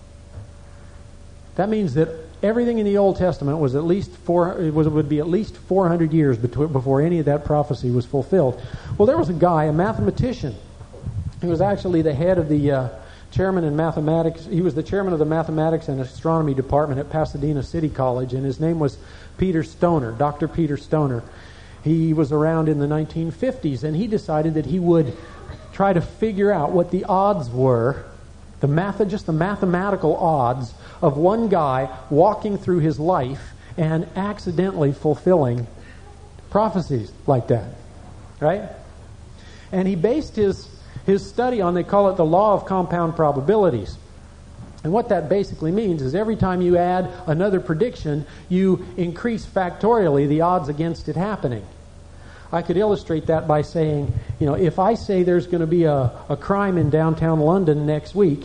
That means that everything in the Old Testament was at least four, it was, would be at least four hundred years between, before any of that prophecy was fulfilled. Well, there was a guy, a mathematician, who was actually the head of the uh, chairman in mathematics. He was the chairman of the mathematics and astronomy department at Pasadena City College, and his name was Peter Stoner, Doctor Peter Stoner. He was around in the nineteen fifties, and he decided that he would try to figure out what the odds were, the math, just the mathematical odds of one guy walking through his life and accidentally fulfilling prophecies like that, right? And he based his his study on, they call it the law of compound probabilities. And what that basically means is every time you add another prediction, you increase factorially the odds against it happening. I could illustrate that by saying, you know, if I say there's going to be a, a crime in downtown London next week,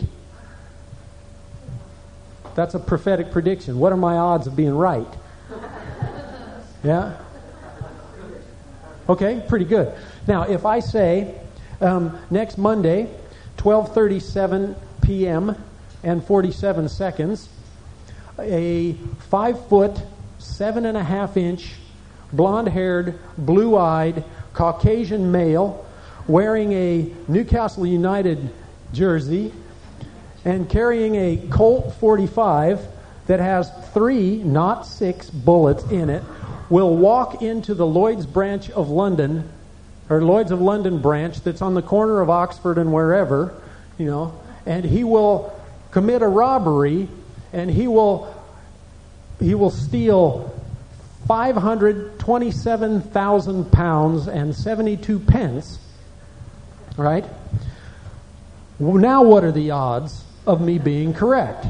that's a prophetic prediction. What are my odds of being right? Yeah? Okay, pretty good. Now, if I say um, next Monday, twelve thirty-seven p.m. and forty-seven seconds, a five foot, seven and a half inch, blonde-haired, blue-eyed, Caucasian male wearing a Newcastle United jersey and carrying a Colt forty-five that has three, not six, bullets in it, will walk into the Lloyd's branch of London, or Lloyd's of London branch that's on the corner of Oxford and wherever, you know, and he will commit a robbery, and he will he will steal five hundred twenty-seven thousand pounds and seventy-two pence, right? Well, now what are the odds of me being correct?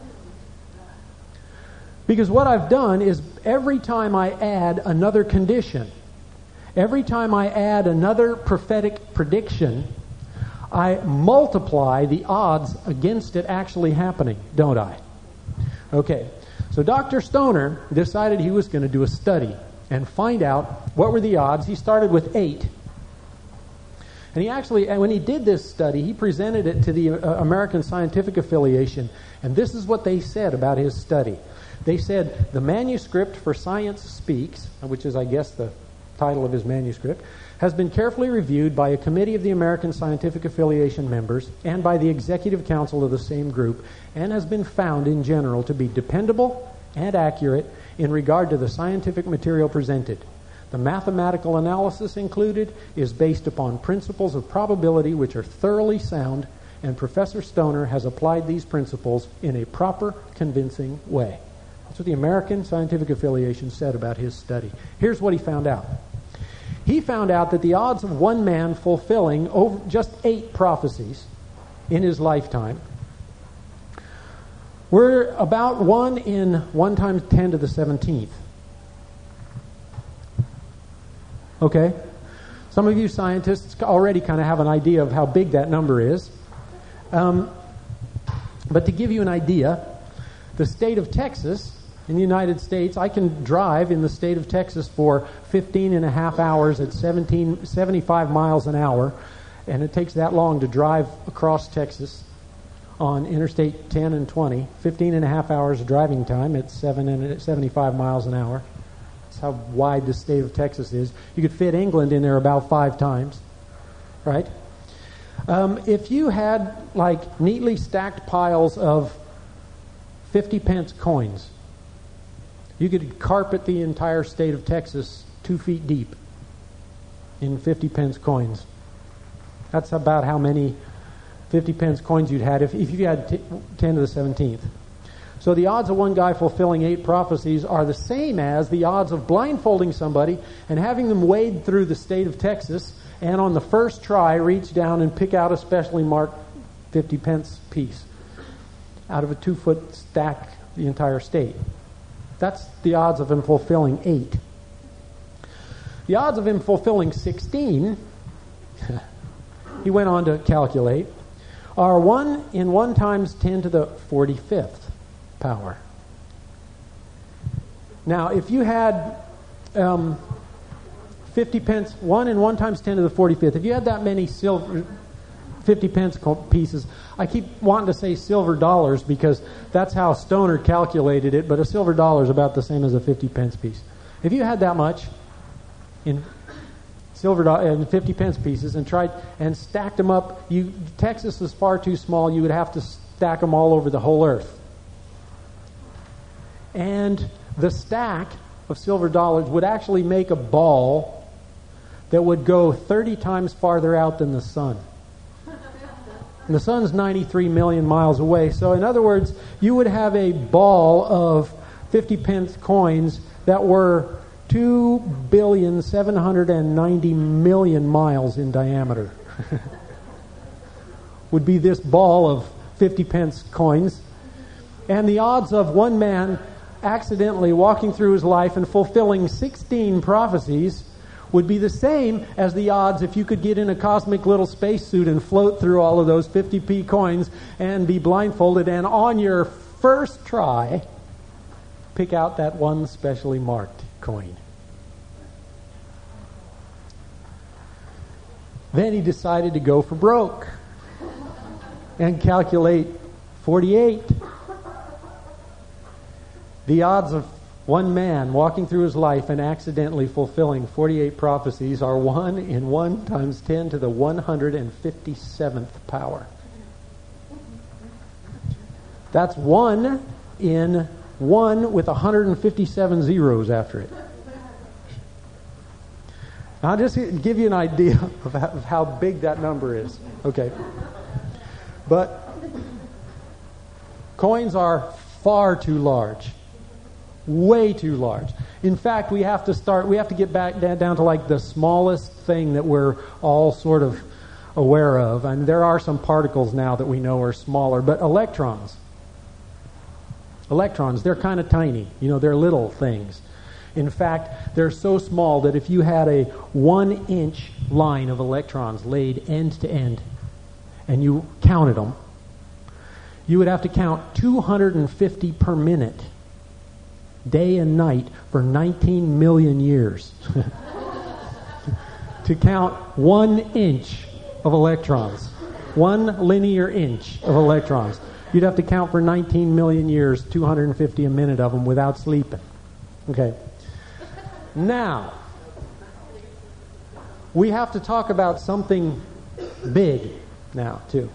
Because what I've done is every time I add another condition, every time I add another prophetic prediction, I multiply the odds against it actually happening, don't I? Okay. So Doctor Stoner decided he was going to do a study and find out what were the odds. He started with eight. And he actually, and when he did this study, he presented it to the uh, American Scientific Affiliation. And this is what they said about his study. They said, the manuscript for Science Speaks, which is, I guess, the title of his manuscript, has been carefully reviewed by a committee of the American Scientific Affiliation members and by the executive council of the same group, and has been found in general to be dependable and accurate in regard to the scientific material presented. The mathematical analysis included is based upon principles of probability which are thoroughly sound, and Professor Stoner has applied these principles in a proper, convincing way. That's what the American Scientific Affiliation said about his study. Here's what he found out. He found out that the odds of one man fulfilling over just eight prophecies in his lifetime were about one in one times ten to the seventeenth. Okay? Some of you scientists already kind of have an idea of how big that number is. Um, but to give you an idea, the state of Texas in the United States, I can drive in the state of Texas for fifteen and a half hours at seventeen, seventy-five miles an hour, and it takes that long to drive across Texas on Interstate ten and twenty, fifteen and a half hours of driving time at seven and seventy-five miles an hour. That's how wide the state of Texas is. You could fit England in there about five times, right? Um, if you had like neatly stacked piles of fifty pence coins, you could carpet the entire state of Texas two feet deep in fifty pence coins. That's about how many fifty pence coins you'd had if, if you had t- ten to the seventeenth. So the odds of one guy fulfilling eight prophecies are the same as the odds of blindfolding somebody and having them wade through the state of Texas and on the first try reach down and pick out a specially marked fifty pence piece out of a two foot stack, the entire state. That's the odds of him fulfilling eight. The odds of him fulfilling sixteen, he went on to calculate, are one in one times ten to the forty-fifth power. Now, if you had um, fifty pence, one in one times ten to the forty-fifth, if you had that many silver fifty pence pieces, I keep wanting to say silver dollars because that's how Stoner calculated it, but a silver dollar is about the same as a fifty pence piece. If you had that much in silver do- and fifty pence pieces and tried and stacked them up, you Texas is far too small. You would have to stack them all over the whole earth. And the stack of silver dollars would actually make a ball that would go thirty times farther out than the sun. And the sun's ninety-three million miles away. So in other words, you would have a ball of fifty pence coins that were two billion seven hundred ninety million miles in diameter. Would be this ball of fifty pence coins. And the odds of one man accidentally walking through his life and fulfilling sixteen prophecies would be the same as the odds if you could get in a cosmic little spacesuit and float through all of those fifty p coins and be blindfolded and on your first try pick out that one specially marked coin. Then he decided to go for broke and calculate forty-eight. The odds of one man walking through his life and accidentally fulfilling forty-eight prophecies are one in one times ten to the one hundred fifty-seventh power. That's one in one with one hundred fifty-seven zeros after it. I'll just give you an idea of how, of how big that number is. Okay. But coins are far too large. Way too large. In fact, we have to start, we have to get back down to like the smallest thing that we're all sort of aware of. And there are some particles now that we know are smaller, but electrons. Electrons, they're kind of tiny. You know, they're little things. In fact, they're so small that if you had a one inch line of electrons laid end to end and you counted them, you would have to count two hundred fifty per minute day and night for nineteen million years to count one inch of electrons. One linear inch of electrons. You'd have to count for nineteen million years, two hundred fifty a minute of them without sleeping. Okay. Now, we have to talk about something big now, too.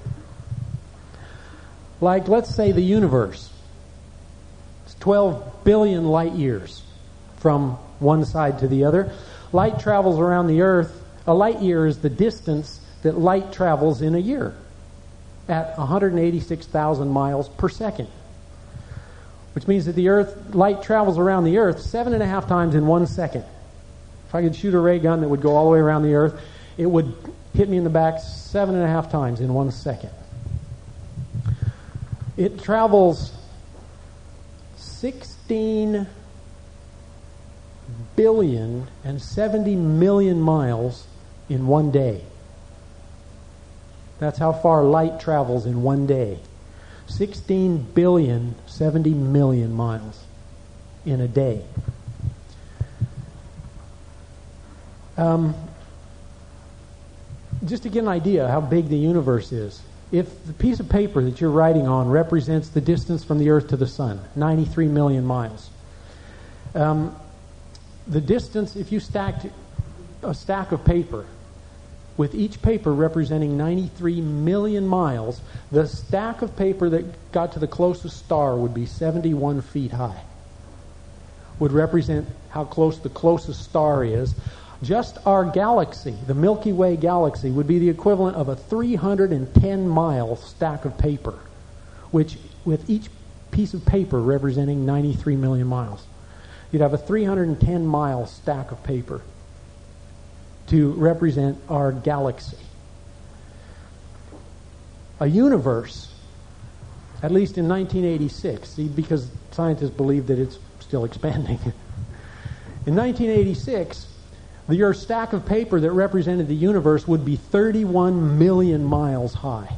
Like, let's say the universe. It's twelve billion light years from one side to the other. Light travels around the Earth. A light year is the distance that light travels in a year at one hundred eighty-six thousand miles per second. Which means that the Earth, light travels around the Earth seven and a half times in one second. If I could shoot a ray gun that would go all the way around the Earth, it would hit me in the back seven and a half times in one second. It travels sixteen billion and seventy million miles in one day. That's how far light travels in one day. sixteen billion, seventy million miles in a day. Um, just to get an idea how big the universe is, if the piece of paper that you're writing on represents the distance from the Earth to the Sun, ninety-three million miles, um, the distance, if you stacked a stack of paper, with each paper representing ninety-three million miles, the stack of paper that got to the closest star would be seventy-one feet high. Would represent how close the closest star is. Just our galaxy, the Milky Way galaxy, would be the equivalent of a three hundred ten mile stack of paper, which with each piece of paper representing ninety-three million miles. You'd have a three hundred ten mile stack of paper to represent our galaxy. A universe, at least in nineteen eighty-six, see, because scientists believe that it's still expanding. In nineteen eighty-six, your stack of paper that represented the universe would be thirty-one million miles high.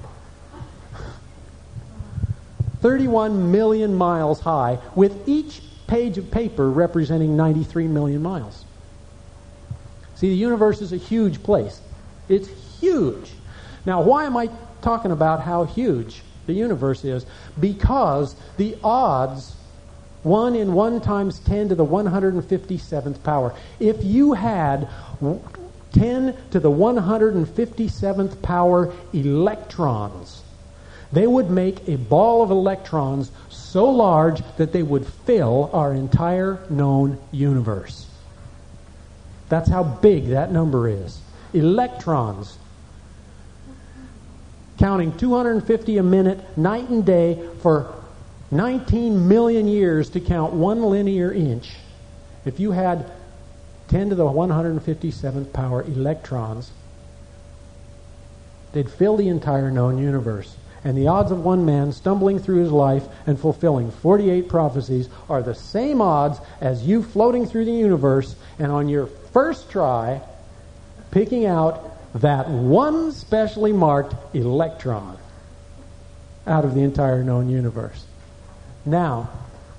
thirty-one million miles high, with each page of paper representing ninety-three million miles. See, the universe is a huge place. It's huge. Now, why am I talking about how huge the universe is? Because the odds, one in one times ten to the one hundred fifty-seventh power. If you had ten to the one hundred fifty-seventh power electrons, they would make a ball of electrons so large that they would fill our entire known universe. That's how big that number is. Electrons. Counting two hundred fifty a minute, night and day, for nineteen million years to count one linear inch. If you had ten to the one hundred fifty-seventh power electrons, they'd fill the entire known universe. And the odds of one man stumbling through his life and fulfilling forty-eight prophecies are the same odds as you floating through the universe and on your first try picking out that one specially marked electron out of the entire known universe. Now,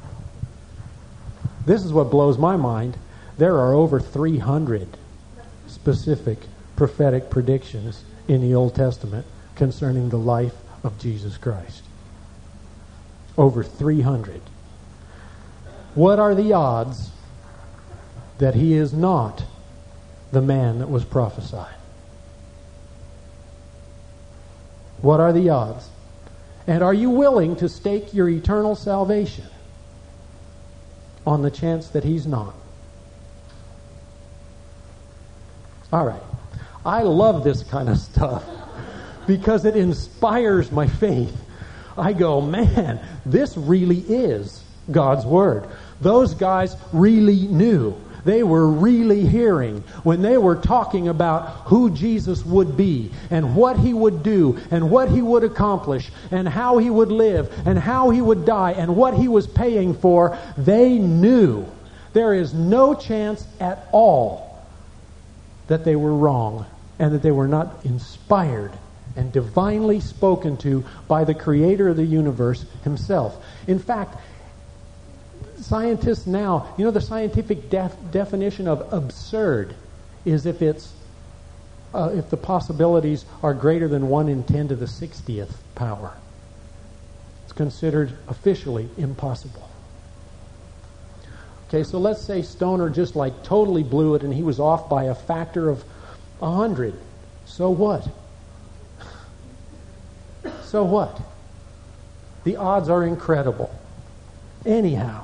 this is what blows my mind. There are over three hundred specific prophetic predictions in the Old Testament concerning the life of Jesus Christ. Over three hundred. What are the odds that he is not the man that was prophesied? What are the odds? And are you willing to stake your eternal salvation on the chance that he's not? All right. I love this kind of stuff because it inspires my faith. I go, man, this really is God's Word. Those guys really knew. They were really hearing when they were talking about who Jesus would be and what he would do and what he would accomplish and how he would live and how he would die and what he was paying for. They knew. There is no chance at all that they were wrong and that they were not inspired and divinely spoken to by the creator of the universe himself. In fact, scientists now, you know, the scientific def- definition of absurd is if it's uh, if the possibilities are greater than one in ten to the sixtieth power. It's considered officially impossible. Okay, so let's say Stoner just like totally blew it and he was off by a factor of a hundred. So what? So what? The odds are incredible. Anyhow,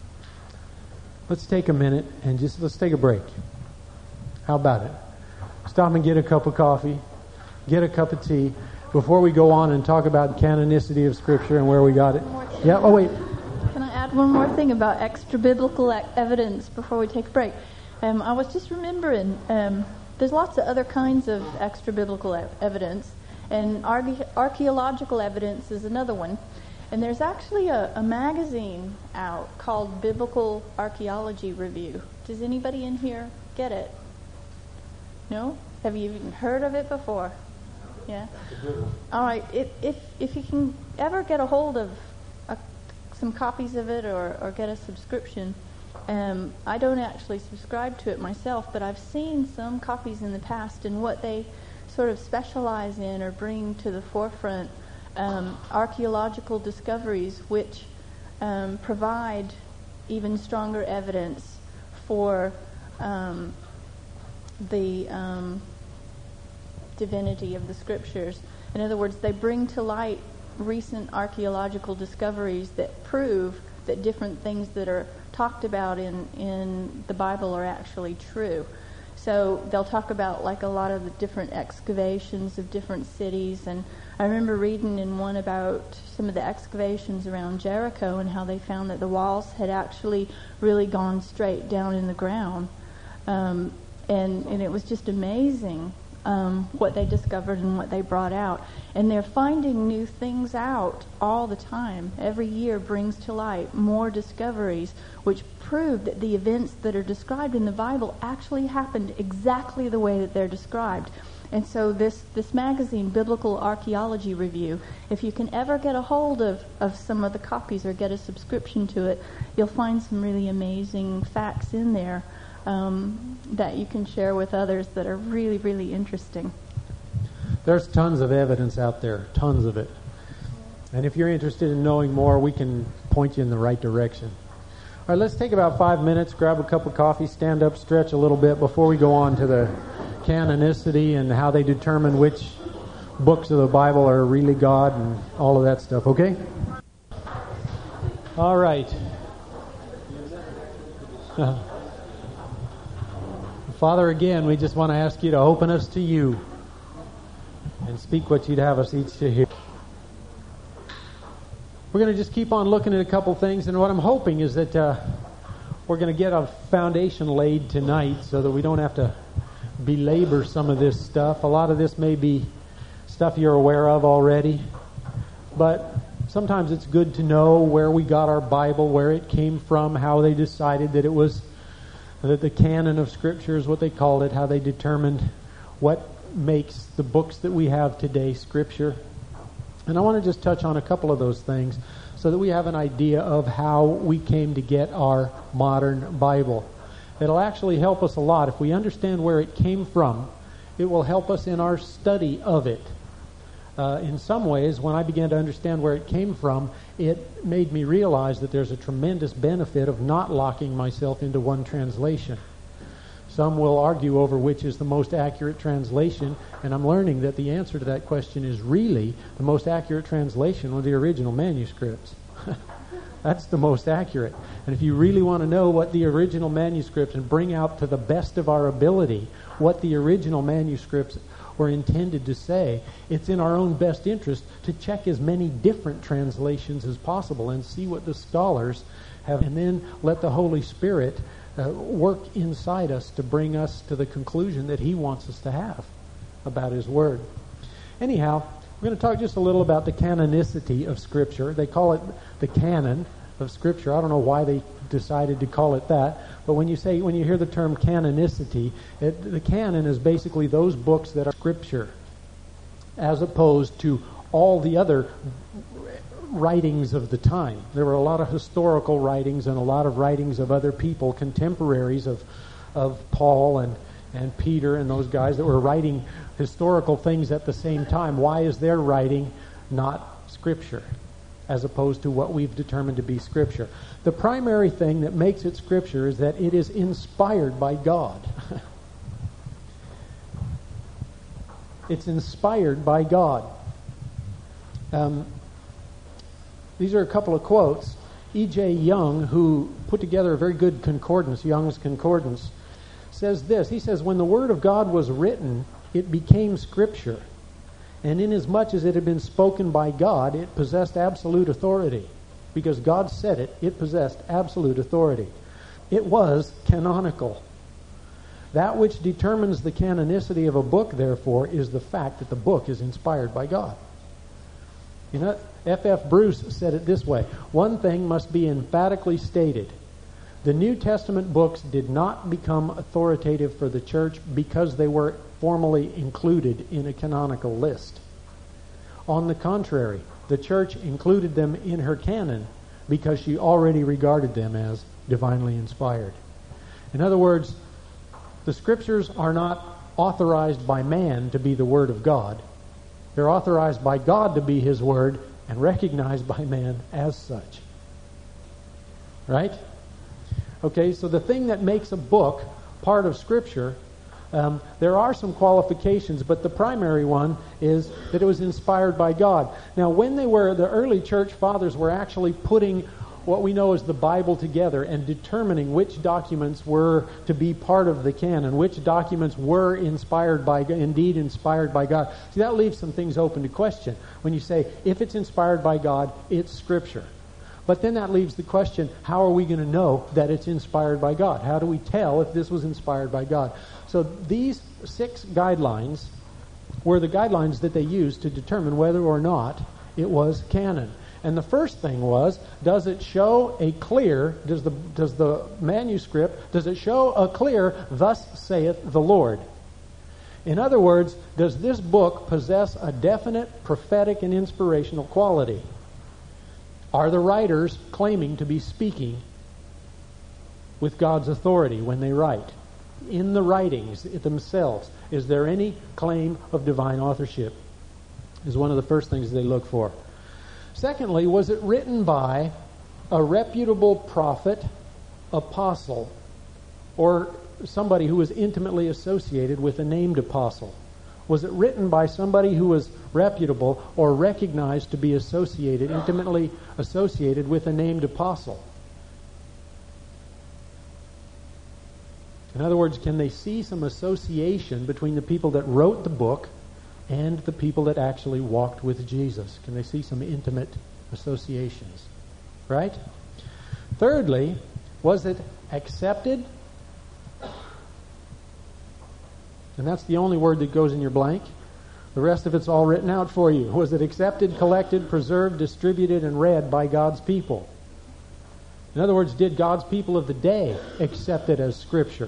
let's take a minute and just let's take a break. How about it? Stop and get a cup of coffee, get a cup of tea, before we go on and talk about canonicity of Scripture and where we got it. Yeah, oh wait. Can I add one more thing about extra biblical evidence before we take a break? Um, I was just remembering, um, there's lots of other kinds of extra biblical e- evidence, and arche- archaeological evidence is another one. And there's actually a, a magazine out called Biblical Archaeology Review. Does anybody in here get it? No? Have you even heard of it before? Yeah. All right. If if if you can ever get a hold of a, some copies of it or, or get a subscription, um, I don't actually subscribe to it myself, but I've seen some copies in the past, and what they sort of specialize in or bring to the forefront um, archaeological discoveries which um, provide even stronger evidence for um, the um, divinity of the Scriptures. In other words, they bring to light recent archaeological discoveries that prove that different things that are talked about in, in the Bible are actually true. So they'll talk about like a lot of the different excavations of different cities, and I remember reading in one about some of the excavations around Jericho and how they found that the walls had actually really gone straight down in the ground. Um, and, and it was just amazing um, what they discovered and what they brought out. And they're finding new things out all the time. Every year brings to light more discoveries which prove that the events that are described in the Bible actually happened exactly the way that they're described. And so this, this magazine, Biblical Archaeology Review, if you can ever get a hold of, of some of the copies or get a subscription to it, you'll find some really amazing facts in there um, that you can share with others that are really, really interesting. There's tons of evidence out there, tons of it. And if you're interested in knowing more, we can point you in the right direction. All right, let's take about five minutes, grab a cup of coffee, stand up, stretch a little bit before we go on to the canonicity and how they determine which books of the Bible are really God and all of that stuff, okay? All right. Father, again, we just want to ask you to open us to you and speak what you'd have us each to hear. We're going to just keep on looking at a couple things, and what I'm hoping is that uh, we're going to get a foundation laid tonight so that we don't have to belabor some of this stuff. A lot of this may be stuff you're aware of already, but sometimes it's good to know where we got our Bible, where it came from, how they decided that it was, that the canon of Scripture is what they called it, how they determined what makes the books that we have today Scripture. And I want to just touch on a couple of those things so that we have an idea of how we came to get our modern Bible. It'll actually help us a lot. If we understand where it came from, it will help us in our study of it. Uh, in some ways, when I began to understand where it came from, it made me realize that there's a tremendous benefit of not locking myself into one translation. Some will argue over which is the most accurate translation, and I'm learning that the answer to that question is really the most accurate translation of the original manuscripts. That's the most accurate. And if you really want to know what the original manuscripts and bring out to the best of our ability what the original manuscripts were intended to say, it's in our own best interest to check as many different translations as possible and see what the scholars have, and then let the Holy Spirit Uh, work inside us to bring us to the conclusion that he wants us to have about his word. Anyhow, we're going to talk just a little about the canonicity of Scripture. They call it the canon of Scripture. I don't know why they decided to call it that, but when you say, when you hear the term canonicity, it, the canon is basically those books that are Scripture, as opposed to all the other writings of the time. There were a lot of historical writings and a lot of writings of other people, contemporaries of of Paul and, and Peter and those guys that were writing historical things at the same time. Why is their writing not Scripture as opposed to what we've determined to be Scripture? The primary thing that makes it Scripture is that it is inspired by God. It's inspired by God. Um, these are a couple of quotes. E J Young, who put together a very good concordance, Young's Concordance, says this. He says, when the Word of God was written, it became Scripture. And inasmuch as it had been spoken by God, it possessed absolute authority. Because God said it, it possessed absolute authority. It was canonical. That which determines the canonicity of a book, therefore, is the fact that the book is inspired by God. You know, F F Bruce said it this way. One thing must be emphatically stated. The New Testament books did not become authoritative for the church because they were formally included in a canonical list. On the contrary, the church included them in her canon because she already regarded them as divinely inspired. In other words, the Scriptures are not authorized by man to be the Word of God. They're authorized by God to be His Word and recognized by man as such. Right? Okay, so the thing that makes a book part of Scripture, um, there are some qualifications, but the primary one is that it was inspired by God. Now, when they were, the early church fathers were actually putting what we know as the Bible together and determining which documents were to be part of the canon, which documents were inspired by, indeed inspired by God. See, that leaves some things open to question. When you say, if it's inspired by God, it's Scripture. But then that leaves the question, how are we going to know that it's inspired by God? How do we tell if this was inspired by God? So these six guidelines were the guidelines that they used to determine whether or not it was canon. And the first thing was, does it show a clear, does the does the manuscript, does it show a clear, thus saith the Lord? In other words, does this book possess a definite prophetic and inspirational quality? Are the writers claiming to be speaking with God's authority when they write? In the writings themselves, is there any claim of divine authorship? Is one of the first things they look for. Secondly, was it written by a reputable prophet, apostle, or somebody who was intimately associated with a named apostle? Was it written by somebody who was reputable or recognized to be associated, intimately associated with a named apostle? In other words, can they see some association between the people that wrote the book and the people that actually walked with Jesus? Can they see some intimate associations? Right? Thirdly, was it accepted? And that's the only word that goes in your blank. The rest of it's all written out for you. Was it accepted, collected, preserved, distributed, and read by God's people? In other words, did God's people of the day accept it as Scripture?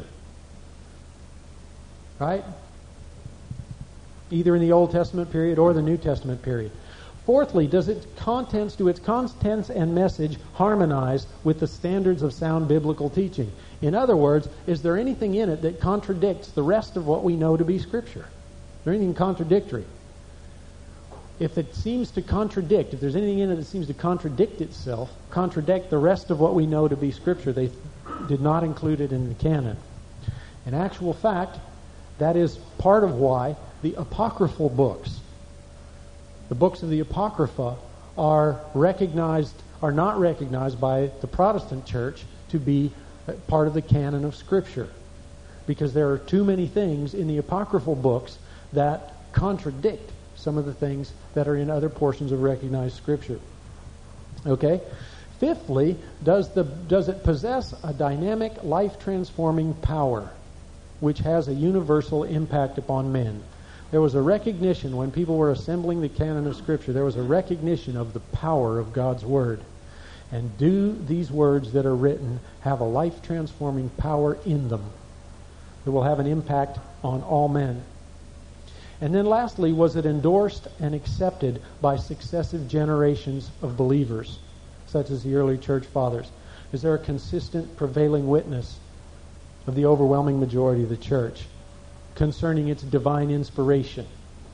Right? Either in the Old Testament period or the New Testament period. Fourthly, does its contents, do its contents and message harmonize with the standards of sound biblical teaching? In other words, is there anything in it that contradicts the rest of what we know to be Scripture? Is there anything contradictory? If it seems to contradict, if there's anything in it that seems to contradict itself, contradict the rest of what we know to be Scripture, they did not include it in the canon. In actual fact, that is part of why the apocryphal books, the books of the Apocrypha, are recognized, are not recognized by the Protestant Church to be part of the canon of Scripture, because there are too many things in the apocryphal books that contradict some of the things that are in other portions of recognized Scripture. Okay? Fifthly, does the does it possess a dynamic, life-transforming power which has a universal impact upon men? There was a recognition when people were assembling the canon of Scripture, there was a recognition of the power of God's Word. And do these words that are written have a life-transforming power in them that will have an impact on all men? And then lastly, was it endorsed and accepted by successive generations of believers, such as the early church fathers? Is there a consistent prevailing witness of the overwhelming majority of the church concerning its divine inspiration?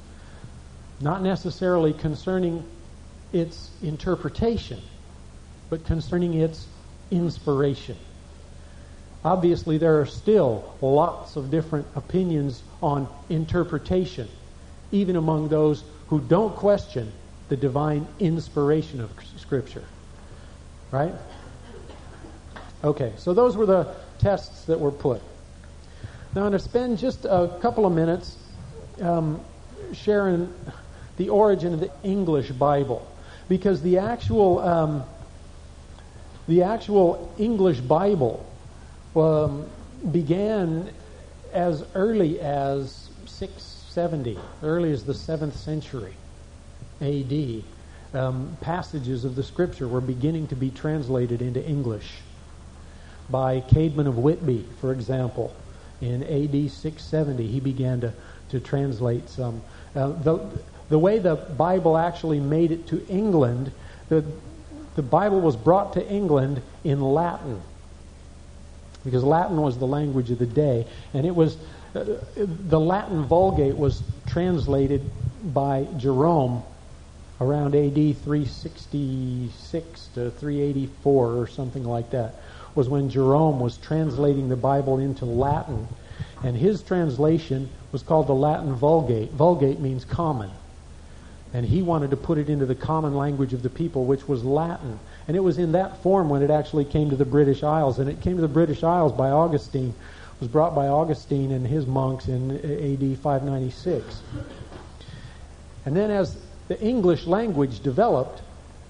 Not necessarily concerning its interpretation, but concerning its inspiration. Obviously, there are still lots of different opinions on interpretation, even among those who don't question the divine inspiration of Scripture. Right? Okay, so those were the tests that were put. Now I'm going to spend just a couple of minutes um, sharing the origin of the English Bible, because the actual um, the actual English Bible um, began as early as six seventy, early as the seventh century A D. Um, passages of the Scripture were beginning to be translated into English by Caedmon of Whitby, for example. In A D six seventy, he began to, to translate some. Uh, the, the way the Bible actually made it to England, the, the Bible was brought to England in Latin, because Latin was the language of the day, and it was uh, the Latin Vulgate was translated by Jerome around A D three sixty-six to three eighty-four or something like that, was when Jerome was translating the Bible into Latin. And his translation was called the Latin Vulgate. Vulgate means common. And he wanted to put it into the common language of the people, which was Latin. And it was in that form when it actually came to the British Isles. And it came to the British Isles by Augustine. It was brought by Augustine and his monks in A D five ninety-six. And then as the English language developed,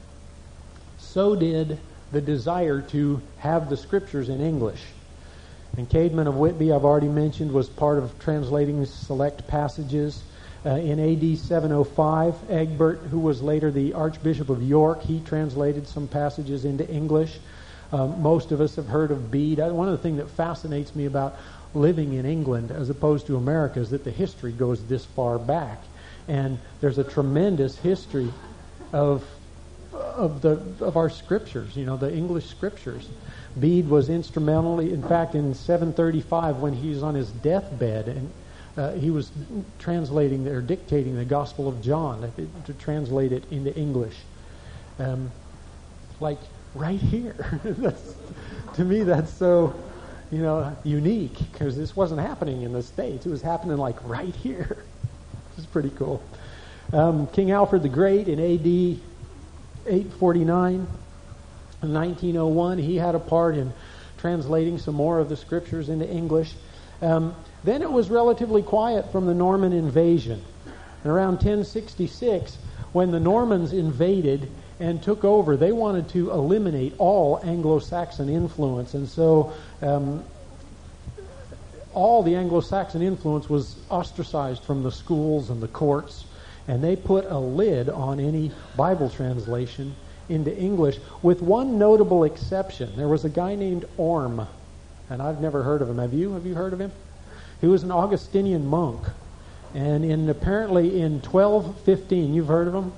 so did the desire to have the Scriptures in English. And Caedmon of Whitby, I've already mentioned, was part of translating select passages. Uh, in A D seven oh five, Egbert, who was later the Archbishop of York, he translated some passages into English. Um, most of us have heard of Bede. One of the things that fascinates me about living in England as opposed to America is that the history goes this far back. And there's a tremendous history of of the of our scriptures, you know, the English scriptures. Bede was instrumental, in fact, in seven thirty-five when he was on his deathbed, and uh, he was translating or dictating the Gospel of John to, to translate it into English. Um, like right here. That's, to me, that's so, you know, unique, because this wasn't happening in the States. It was happening like right here. It's pretty cool. Um, King Alfred the Great in A D eight forty-nine, in nineteen oh one, he had a part in translating some more of the Scriptures into English. Um, then it was relatively quiet from the Norman invasion. And around ten sixty-six, when the Normans invaded and took over, they wanted to eliminate all Anglo-Saxon influence. And so um, all the Anglo-Saxon influence was ostracized from the schools and the courts, and they put a lid on any Bible translation into English, with one notable exception. There was a guy named Orm, and I've never heard of him. Have you? Have you heard of him? He was an Augustinian monk, and in apparently in twelve fifteen, you've heard of him?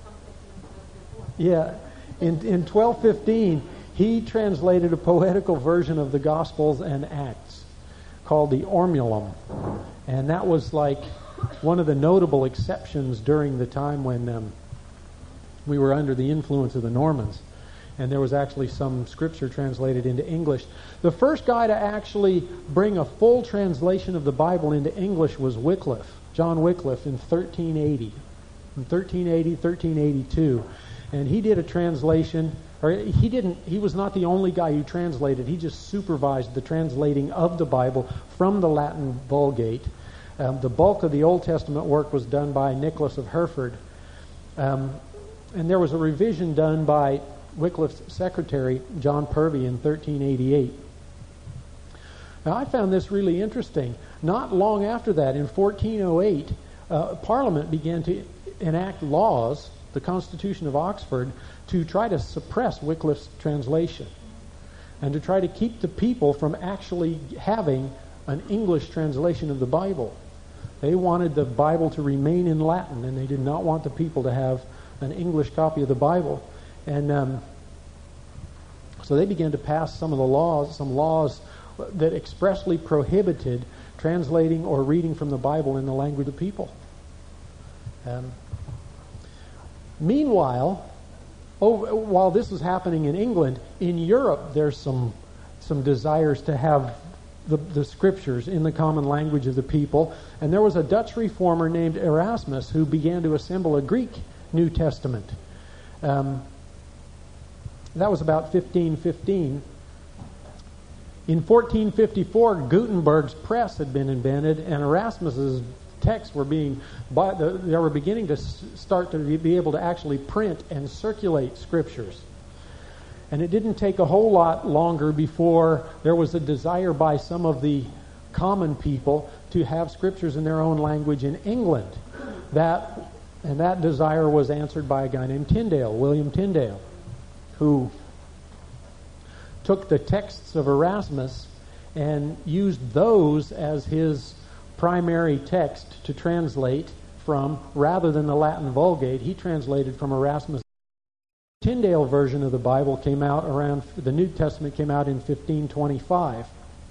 Yeah, in in twelve fifteen, he translated a poetical version of the Gospels and Acts called the Ormulum, and that was like one of the notable exceptions during the time when um, we were under the influence of the Normans, and there was actually some scripture translated into English. The first guy to actually bring a full translation of the Bible into English was Wycliffe, John Wycliffe, in thirteen eighty, in thirteen eighty, thirteen eighty-two, and he did a translation. Or he didn't. He was not the only guy who translated. He just supervised the translating of the Bible from the Latin Vulgate. Um, the bulk of the Old Testament work was done by Nicholas of Hereford. Um, and there was a revision done by Wycliffe's secretary, John Purvey, in thirteen eighty-eight. Now, I found this really interesting. Not long after that, in fourteen oh eight, uh, Parliament began to enact laws, the Constitution of Oxford, to try to suppress Wycliffe's translation and to try to keep the people from actually having an English translation of the Bible. They wanted the Bible to remain in Latin, and they did not want the people to have an English copy of the Bible. And um, so they began to pass some of the laws, some laws that expressly prohibited translating or reading from the Bible in the language of the people. Um, meanwhile, over, while this was happening in England, in Europe there's some some desires to have the, the scriptures in the common language of the people. And there was a Dutch reformer named Erasmus who began to assemble a Greek New Testament. Um, that was about fifteen fifteen. In fourteen fifty-four, Gutenberg's press had been invented, and Erasmus's texts were being, they were beginning to start to be able to actually print and circulate scriptures. And it didn't take a whole lot longer before there was a desire by some of the common people to have scriptures in their own language in England. That, and that desire was answered by a guy named Tyndale, William Tyndale, who took the texts of Erasmus and used those as his primary text to translate from, rather than the Latin Vulgate. He translated from Erasmus. Tyndale version of the Bible came out around, the New Testament came out in fifteen twenty-five.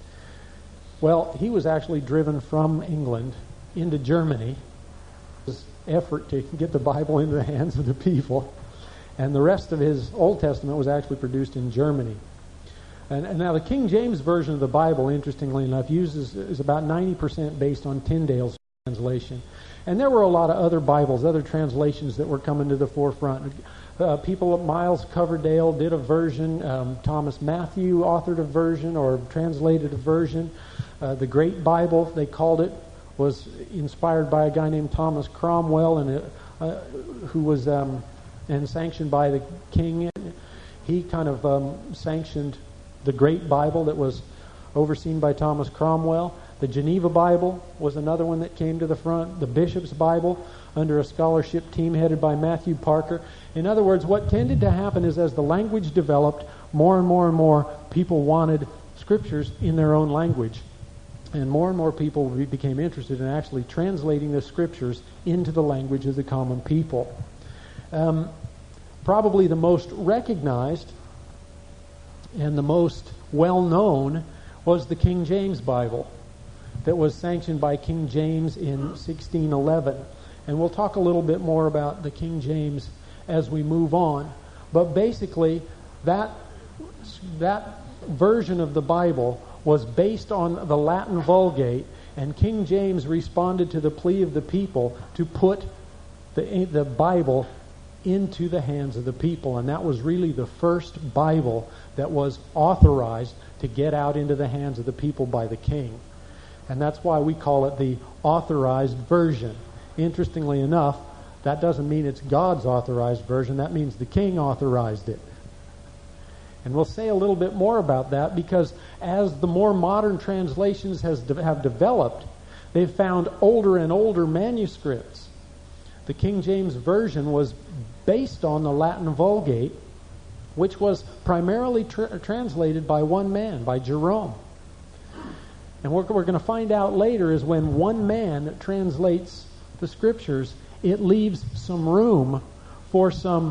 Well, he was actually driven from England into Germany. His effort to get the Bible into the hands of the people. And the rest of his Old Testament was actually produced in Germany. And, and now the King James Version of the Bible, interestingly enough, uses is about ninety percent based on Tyndale's translation. And there were a lot of other Bibles, other translations that were coming to the forefront. Uh, people, Miles Coverdale did a version. Um, Thomas Matthew authored a version or translated a version. Uh, the Great Bible, they called it, was inspired by a guy named Thomas Cromwell, and uh, uh, who was um, and sanctioned by the king. He kind of um, sanctioned the Great Bible that was overseen by Thomas Cromwell. The Geneva Bible was another one that came to the front. The Bishop's Bible, under a scholarship team headed by Matthew Parker. In other words, what tended to happen is as the language developed, more and more and more people wanted scriptures in their own language. And more and more people became interested in actually translating the scriptures into the language of the common people. Um, probably the most recognized and the most well-known was the King James Bible that was sanctioned by King James in sixteen eleven. And we'll talk a little bit more about the King James as we move on. But basically, that that version of the Bible was based on the Latin Vulgate, and King James responded to the plea of the people to put the, the Bible into the hands of the people. And that was really the first Bible that was authorized to get out into the hands of the people by the king. And that's why we call it the authorized version. Interestingly enough, that doesn't mean it's God's authorized version. That means the king authorized it. And we'll say a little bit more about that, because as the more modern translations has de- have developed, they've found older and older manuscripts. The King James Version was based on the Latin Vulgate, which was primarily tra- translated by one man, by Jerome. And what we're going to find out later is when one man translates the scriptures, it leaves some room for some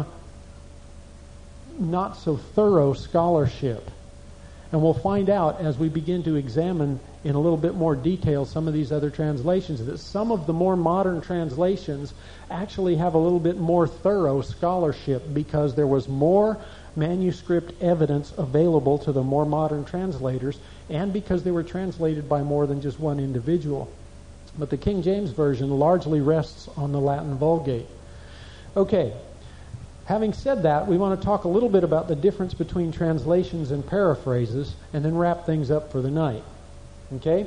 not so thorough scholarship. And we'll find out as we begin to examine in a little bit more detail some of these other translations that some of the more modern translations actually have a little bit more thorough scholarship, because there was more manuscript evidence available to the more modern translators, and because they were translated by more than just one individual. But the King James Version largely rests on the Latin Vulgate. Okay, having said that, we want to talk a little bit about the difference between translations and paraphrases, and then wrap things up for the night. Okay?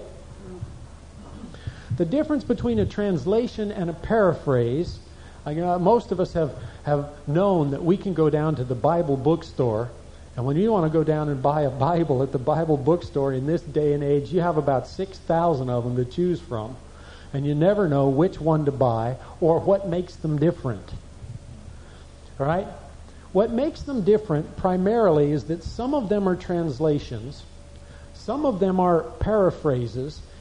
The difference between a translation and a paraphrase, I, uh, most of us have, have known that we can go down to the Bible bookstore, and when you want to go down and buy a Bible at the Bible bookstore in this day and age, you have about six thousand of them to choose from, and you never know which one to buy or what makes them different. All right? What makes them different primarily is that some of them are translations, some of them are paraphrases,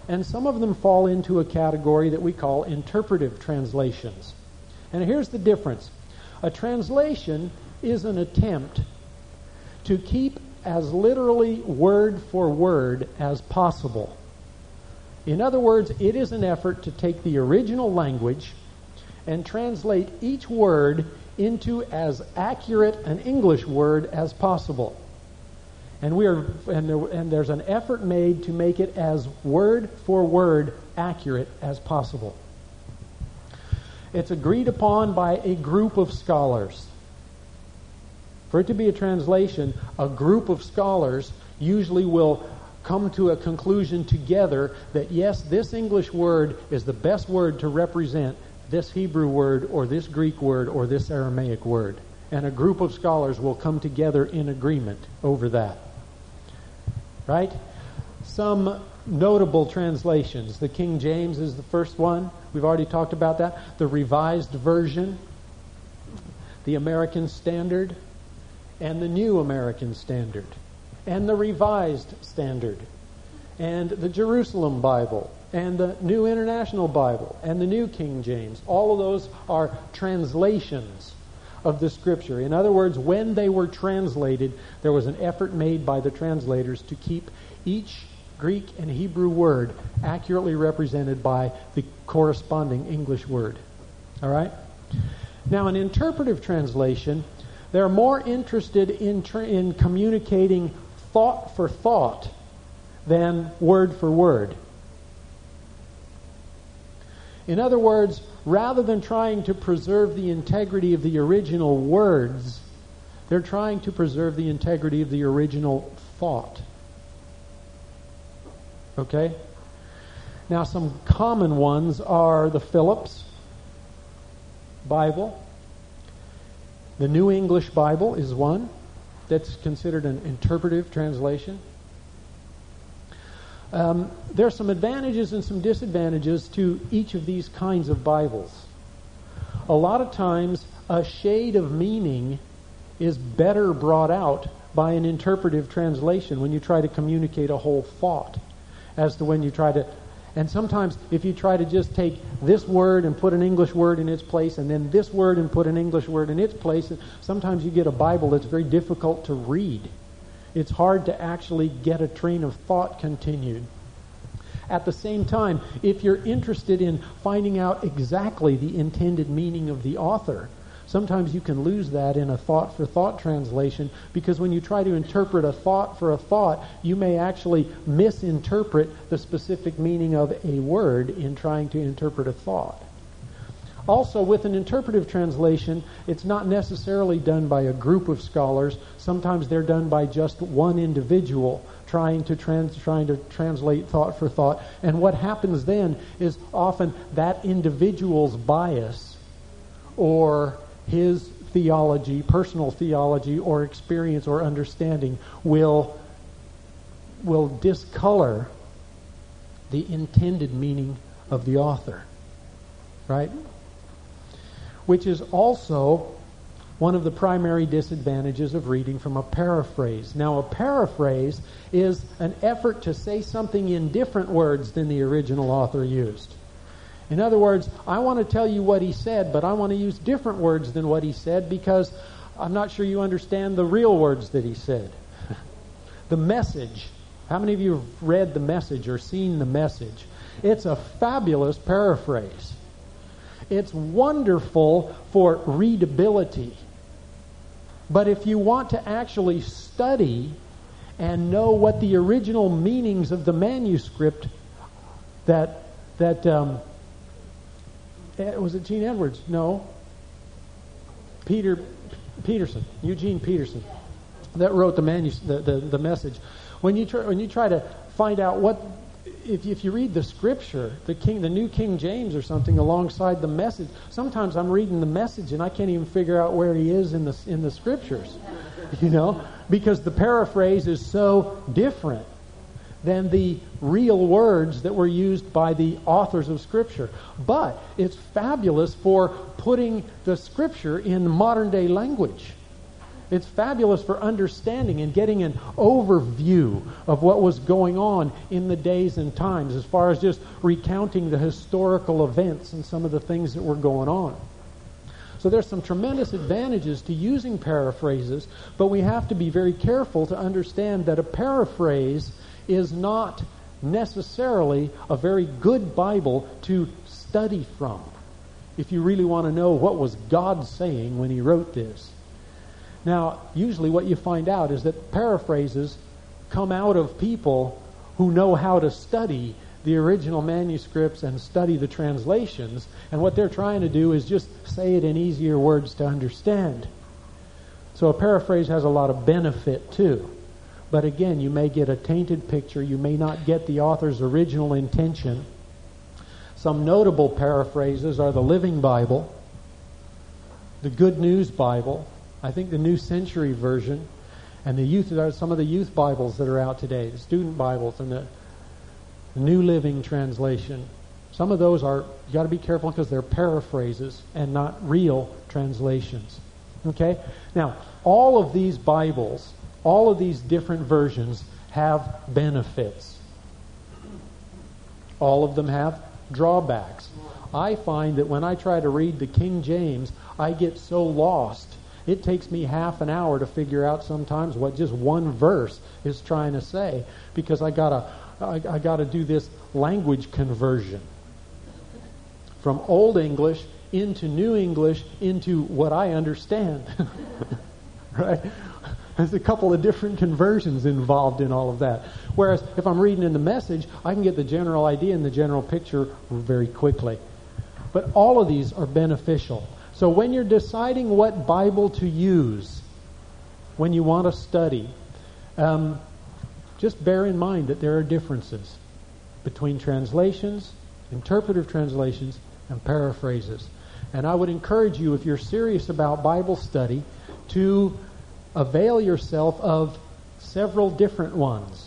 and some of them fall into a category that we call interpretive translations. And here's the difference. A translation is an attempt to keep as literally word for word as possible. In other words, it is an effort to take the original language and translate each word into as accurate an English word as possible. And we are, and, there, and there's an effort made to make it as word for word accurate as possible. It's agreed upon by a group of scholars. For it to be a translation, a group of scholars usually will come to a conclusion together that yes, this English word is the best word to represent this Hebrew word or this Greek word or this Aramaic word. And a group of scholars will come together in agreement over that. Right? Some notable translations. The King James is the first one. We've already talked about that. The Revised Version, the American Standard, and the New American Standard, and the Revised Standard, and the Jerusalem Bible, and the New International Bible, and the New King James. All of those are translations of the Scripture. In other words, when they were translated, there was an effort made by the translators to keep each Greek and Hebrew word accurately represented by the corresponding English word. All right? Now, an interpretive translation, they're more interested in tra- in communicating thought for thought than word for word. In other words, rather than trying to preserve the integrity of the original words, they're trying to preserve the integrity of the original thought. Okay? Now, some common ones are the Phillips Bible. The New English Bible is one that's considered an interpretive translation. Um, there are some advantages and some disadvantages to each of these kinds of Bibles. A lot of times, a shade of meaning is better brought out by an interpretive translation when you try to communicate a whole thought, as to when you try to... And sometimes if you try to just take this word and put an English word in its place, and then this word and put an English word in its place, sometimes you get a Bible that's very difficult to read. It's hard to actually get a train of thought continued. At the same time, if you're interested in finding out exactly the intended meaning of the author, sometimes you can lose that in a thought-for-thought translation, because when you try to interpret a thought for a thought, you may actually misinterpret the specific meaning of a word in trying to interpret a thought. Also, with an interpretive translation, it's not necessarily done by a group of scholars. Sometimes they're done by just one individual trying to trans- trying to translate thought for thought. And what happens then is often that individual's bias or his theology, personal theology or experience or understanding will, will discolor the intended meaning of the author. Right? Which is also one of the primary disadvantages of reading from a paraphrase. Now, a paraphrase is an effort to say something in different words than the original author used. In other words, I want to tell you what he said, but I want to use different words than what he said because I'm not sure you understand the real words that he said. The Message. How many of you have read The Message or seen The Message? It's a fabulous paraphrase. It's wonderful for readability. But if you want to actually study and know what the original meanings of the manuscript that, that um, was it Gene Edwards? No. Peter Peterson, Eugene Peterson, that wrote the, manus- the, the, the Message. When you, try, when you try to find out what... If, if you read the Scripture, the King, the New King James or something alongside the Message, sometimes I'm reading the Message and I can't even figure out where he is in the in the Scriptures, you know, because the paraphrase is so different than the real words that were used by the authors of Scripture. But it's fabulous for putting the Scripture in modern day language. It's fabulous for understanding and getting an overview of what was going on in the days and times, as far as just recounting the historical events and some of the things that were going on. So there's some tremendous advantages to using paraphrases, but we have to be very careful to understand that a paraphrase is not necessarily a very good Bible to study from, if you really want to know what was God saying when he wrote this. Now, usually what you find out is that paraphrases come out of people who know how to study the original manuscripts and study the translations, and what they're trying to do is just say it in easier words to understand. So a paraphrase has a lot of benefit too. But again, you may get a tainted picture. You may not get the author's original intention. Some notable paraphrases are the Living Bible, the Good News Bible, I think the New Century Version, and the youth, some of the youth Bibles that are out today, the student Bibles and the New Living Translation. Some of those are, you got to be careful because they're paraphrases and not real translations. Okay? Now, all of these Bibles, all of these different versions have benefits. All of them have drawbacks. I find that when I try to read the King James, I get so lost. It takes me half an hour to figure out sometimes what just one verse is trying to say, because I gotta I, I gotta do this language conversion from Old English into New English into what I understand. Right? There's a couple of different conversions involved in all of that. Whereas if I'm reading in the Message, I can get the general idea and the general picture very quickly. But all of these are beneficial. So when you're deciding what Bible to use, when you want to study, um, just bear in mind that there are differences between translations, interpretive translations, and paraphrases. And I would encourage you, if you're serious about Bible study, to avail yourself of several different ones.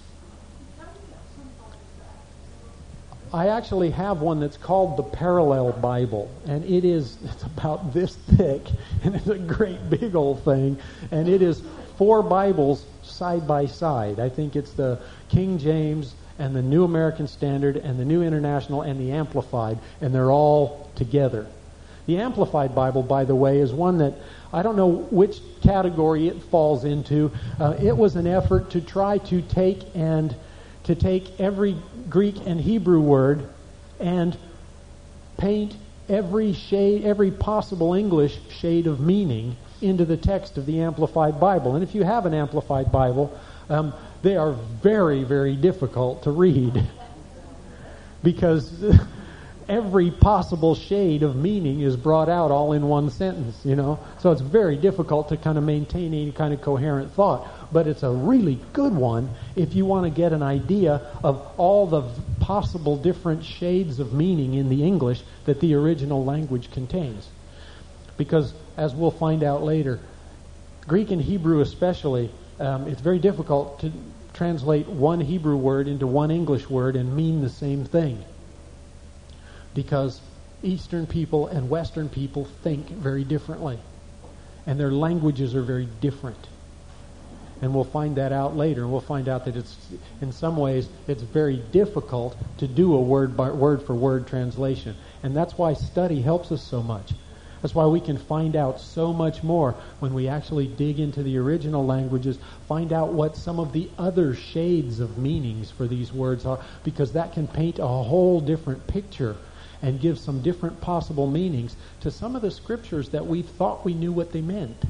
I actually have one that's called the Parallel Bible, and it is it's about this thick, and it's a great big old thing, and it is four Bibles side by side. I think it's the King James and the New American Standard and the New International and the Amplified, and they're all together. The Amplified Bible, by the way, is one that I don't know which category it falls into. Uh, it was an effort to try to take and to take every Greek and Hebrew word and paint every shade, every possible English shade of meaning into the text of the Amplified Bible. And if you have an Amplified Bible, um, they are very, very difficult to read because every possible shade of meaning is brought out all in one sentence, you know. So it's very difficult to kind of maintain any kind of coherent thought. But it's a really good one if you want to get an idea of all the possible different shades of meaning in the English that the original language contains. Because, as we'll find out later, Greek and Hebrew especially, um, it's very difficult to translate one Hebrew word into one English word and mean the same thing. Because Eastern people and Western people think very differently. And their languages are very different. And we'll find that out later. We'll find out that it's, in some ways, it's very difficult to do a word by word for word translation. And that's why study helps us so much. That's why we can find out so much more when we actually dig into the original languages, find out what some of the other shades of meanings for these words are, because that can paint a whole different picture and give some different possible meanings to some of the scriptures that we thought we knew what they meant.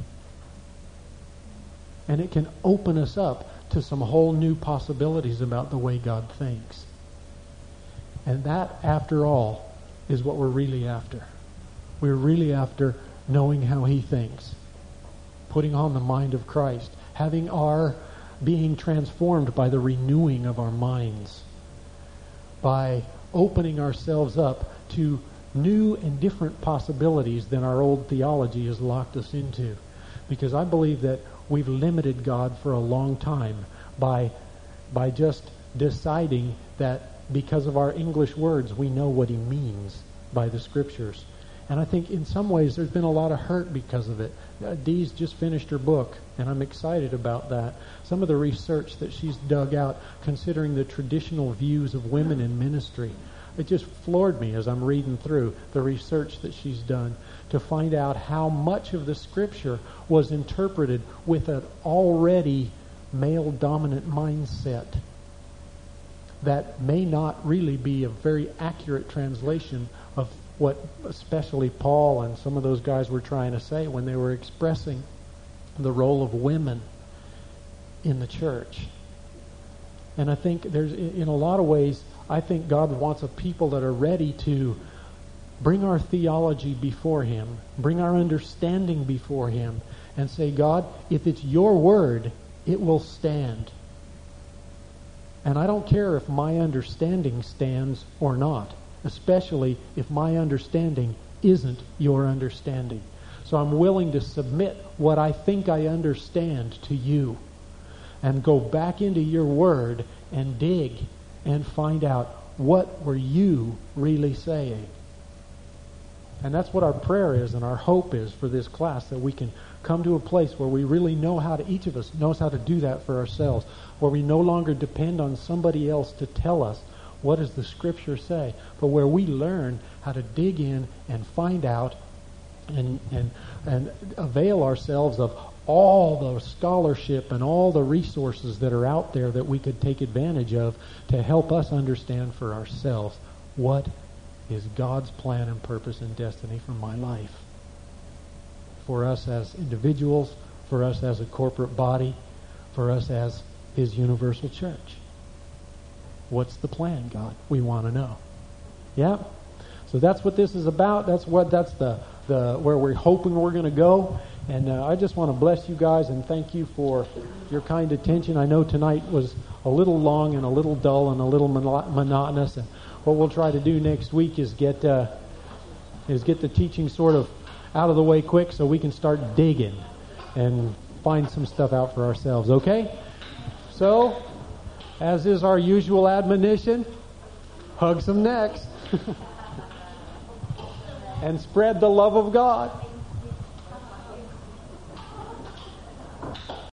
And it can open us up to some whole new possibilities about the way God thinks. And that, after all, is what we're really after. We're really after knowing how He thinks, putting on the mind of Christ, having our being transformed by the renewing of our minds, by opening ourselves up to new and different possibilities than our old theology has locked us into. Because I believe that we've limited God for a long time by by just deciding that because of our English words we know what He means by the Scriptures. And I think in some ways there's been a lot of hurt because of it. Uh, Dee's just finished her book, and I'm excited about that. Some of the research that she's dug out, considering the traditional views of women in ministry, it just floored me as I'm reading through the research that she's done to find out how much of the Scripture was interpreted with an already male-dominant mindset that may not really be a very accurate translation of what especially Paul and some of those guys were trying to say when they were expressing the role of women in the church. And I think there's, in a lot of ways, I think God wants a people that are ready to bring our theology before Him, bring our understanding before Him, and say, God, if it's your word, it will stand. And I don't care if my understanding stands or not, especially if my understanding isn't your understanding. So I'm willing to submit what I think I understand to you and go back into your word and dig and find out, what were you really saying? And that's what our prayer is and our hope is for this class, that we can come to a place where we really know how to, each of us knows how to do that for ourselves, where we no longer depend on somebody else to tell us what does the Scripture say, but where we learn how to dig in and find out and and and avail ourselves of all the scholarship and all the resources that are out there that we could take advantage of to help us understand for ourselves what is God's plan and purpose and destiny for my life, for us as individuals, for us as a corporate body, for us as His universal church. What's the plan, God? We want to know. Yeah? So that's what this is about. That's what that's the, the where we're hoping we're going to go. And uh, I just want to bless you guys and thank you for your kind attention. I know tonight was a little long and a little dull and a little mono- monotonous. And what we'll try to do next week is get uh, is get the teaching sort of out of the way quick so we can start digging and find some stuff out for ourselves. Okay? So, as is our usual admonition, hug some necks and spread the love of God.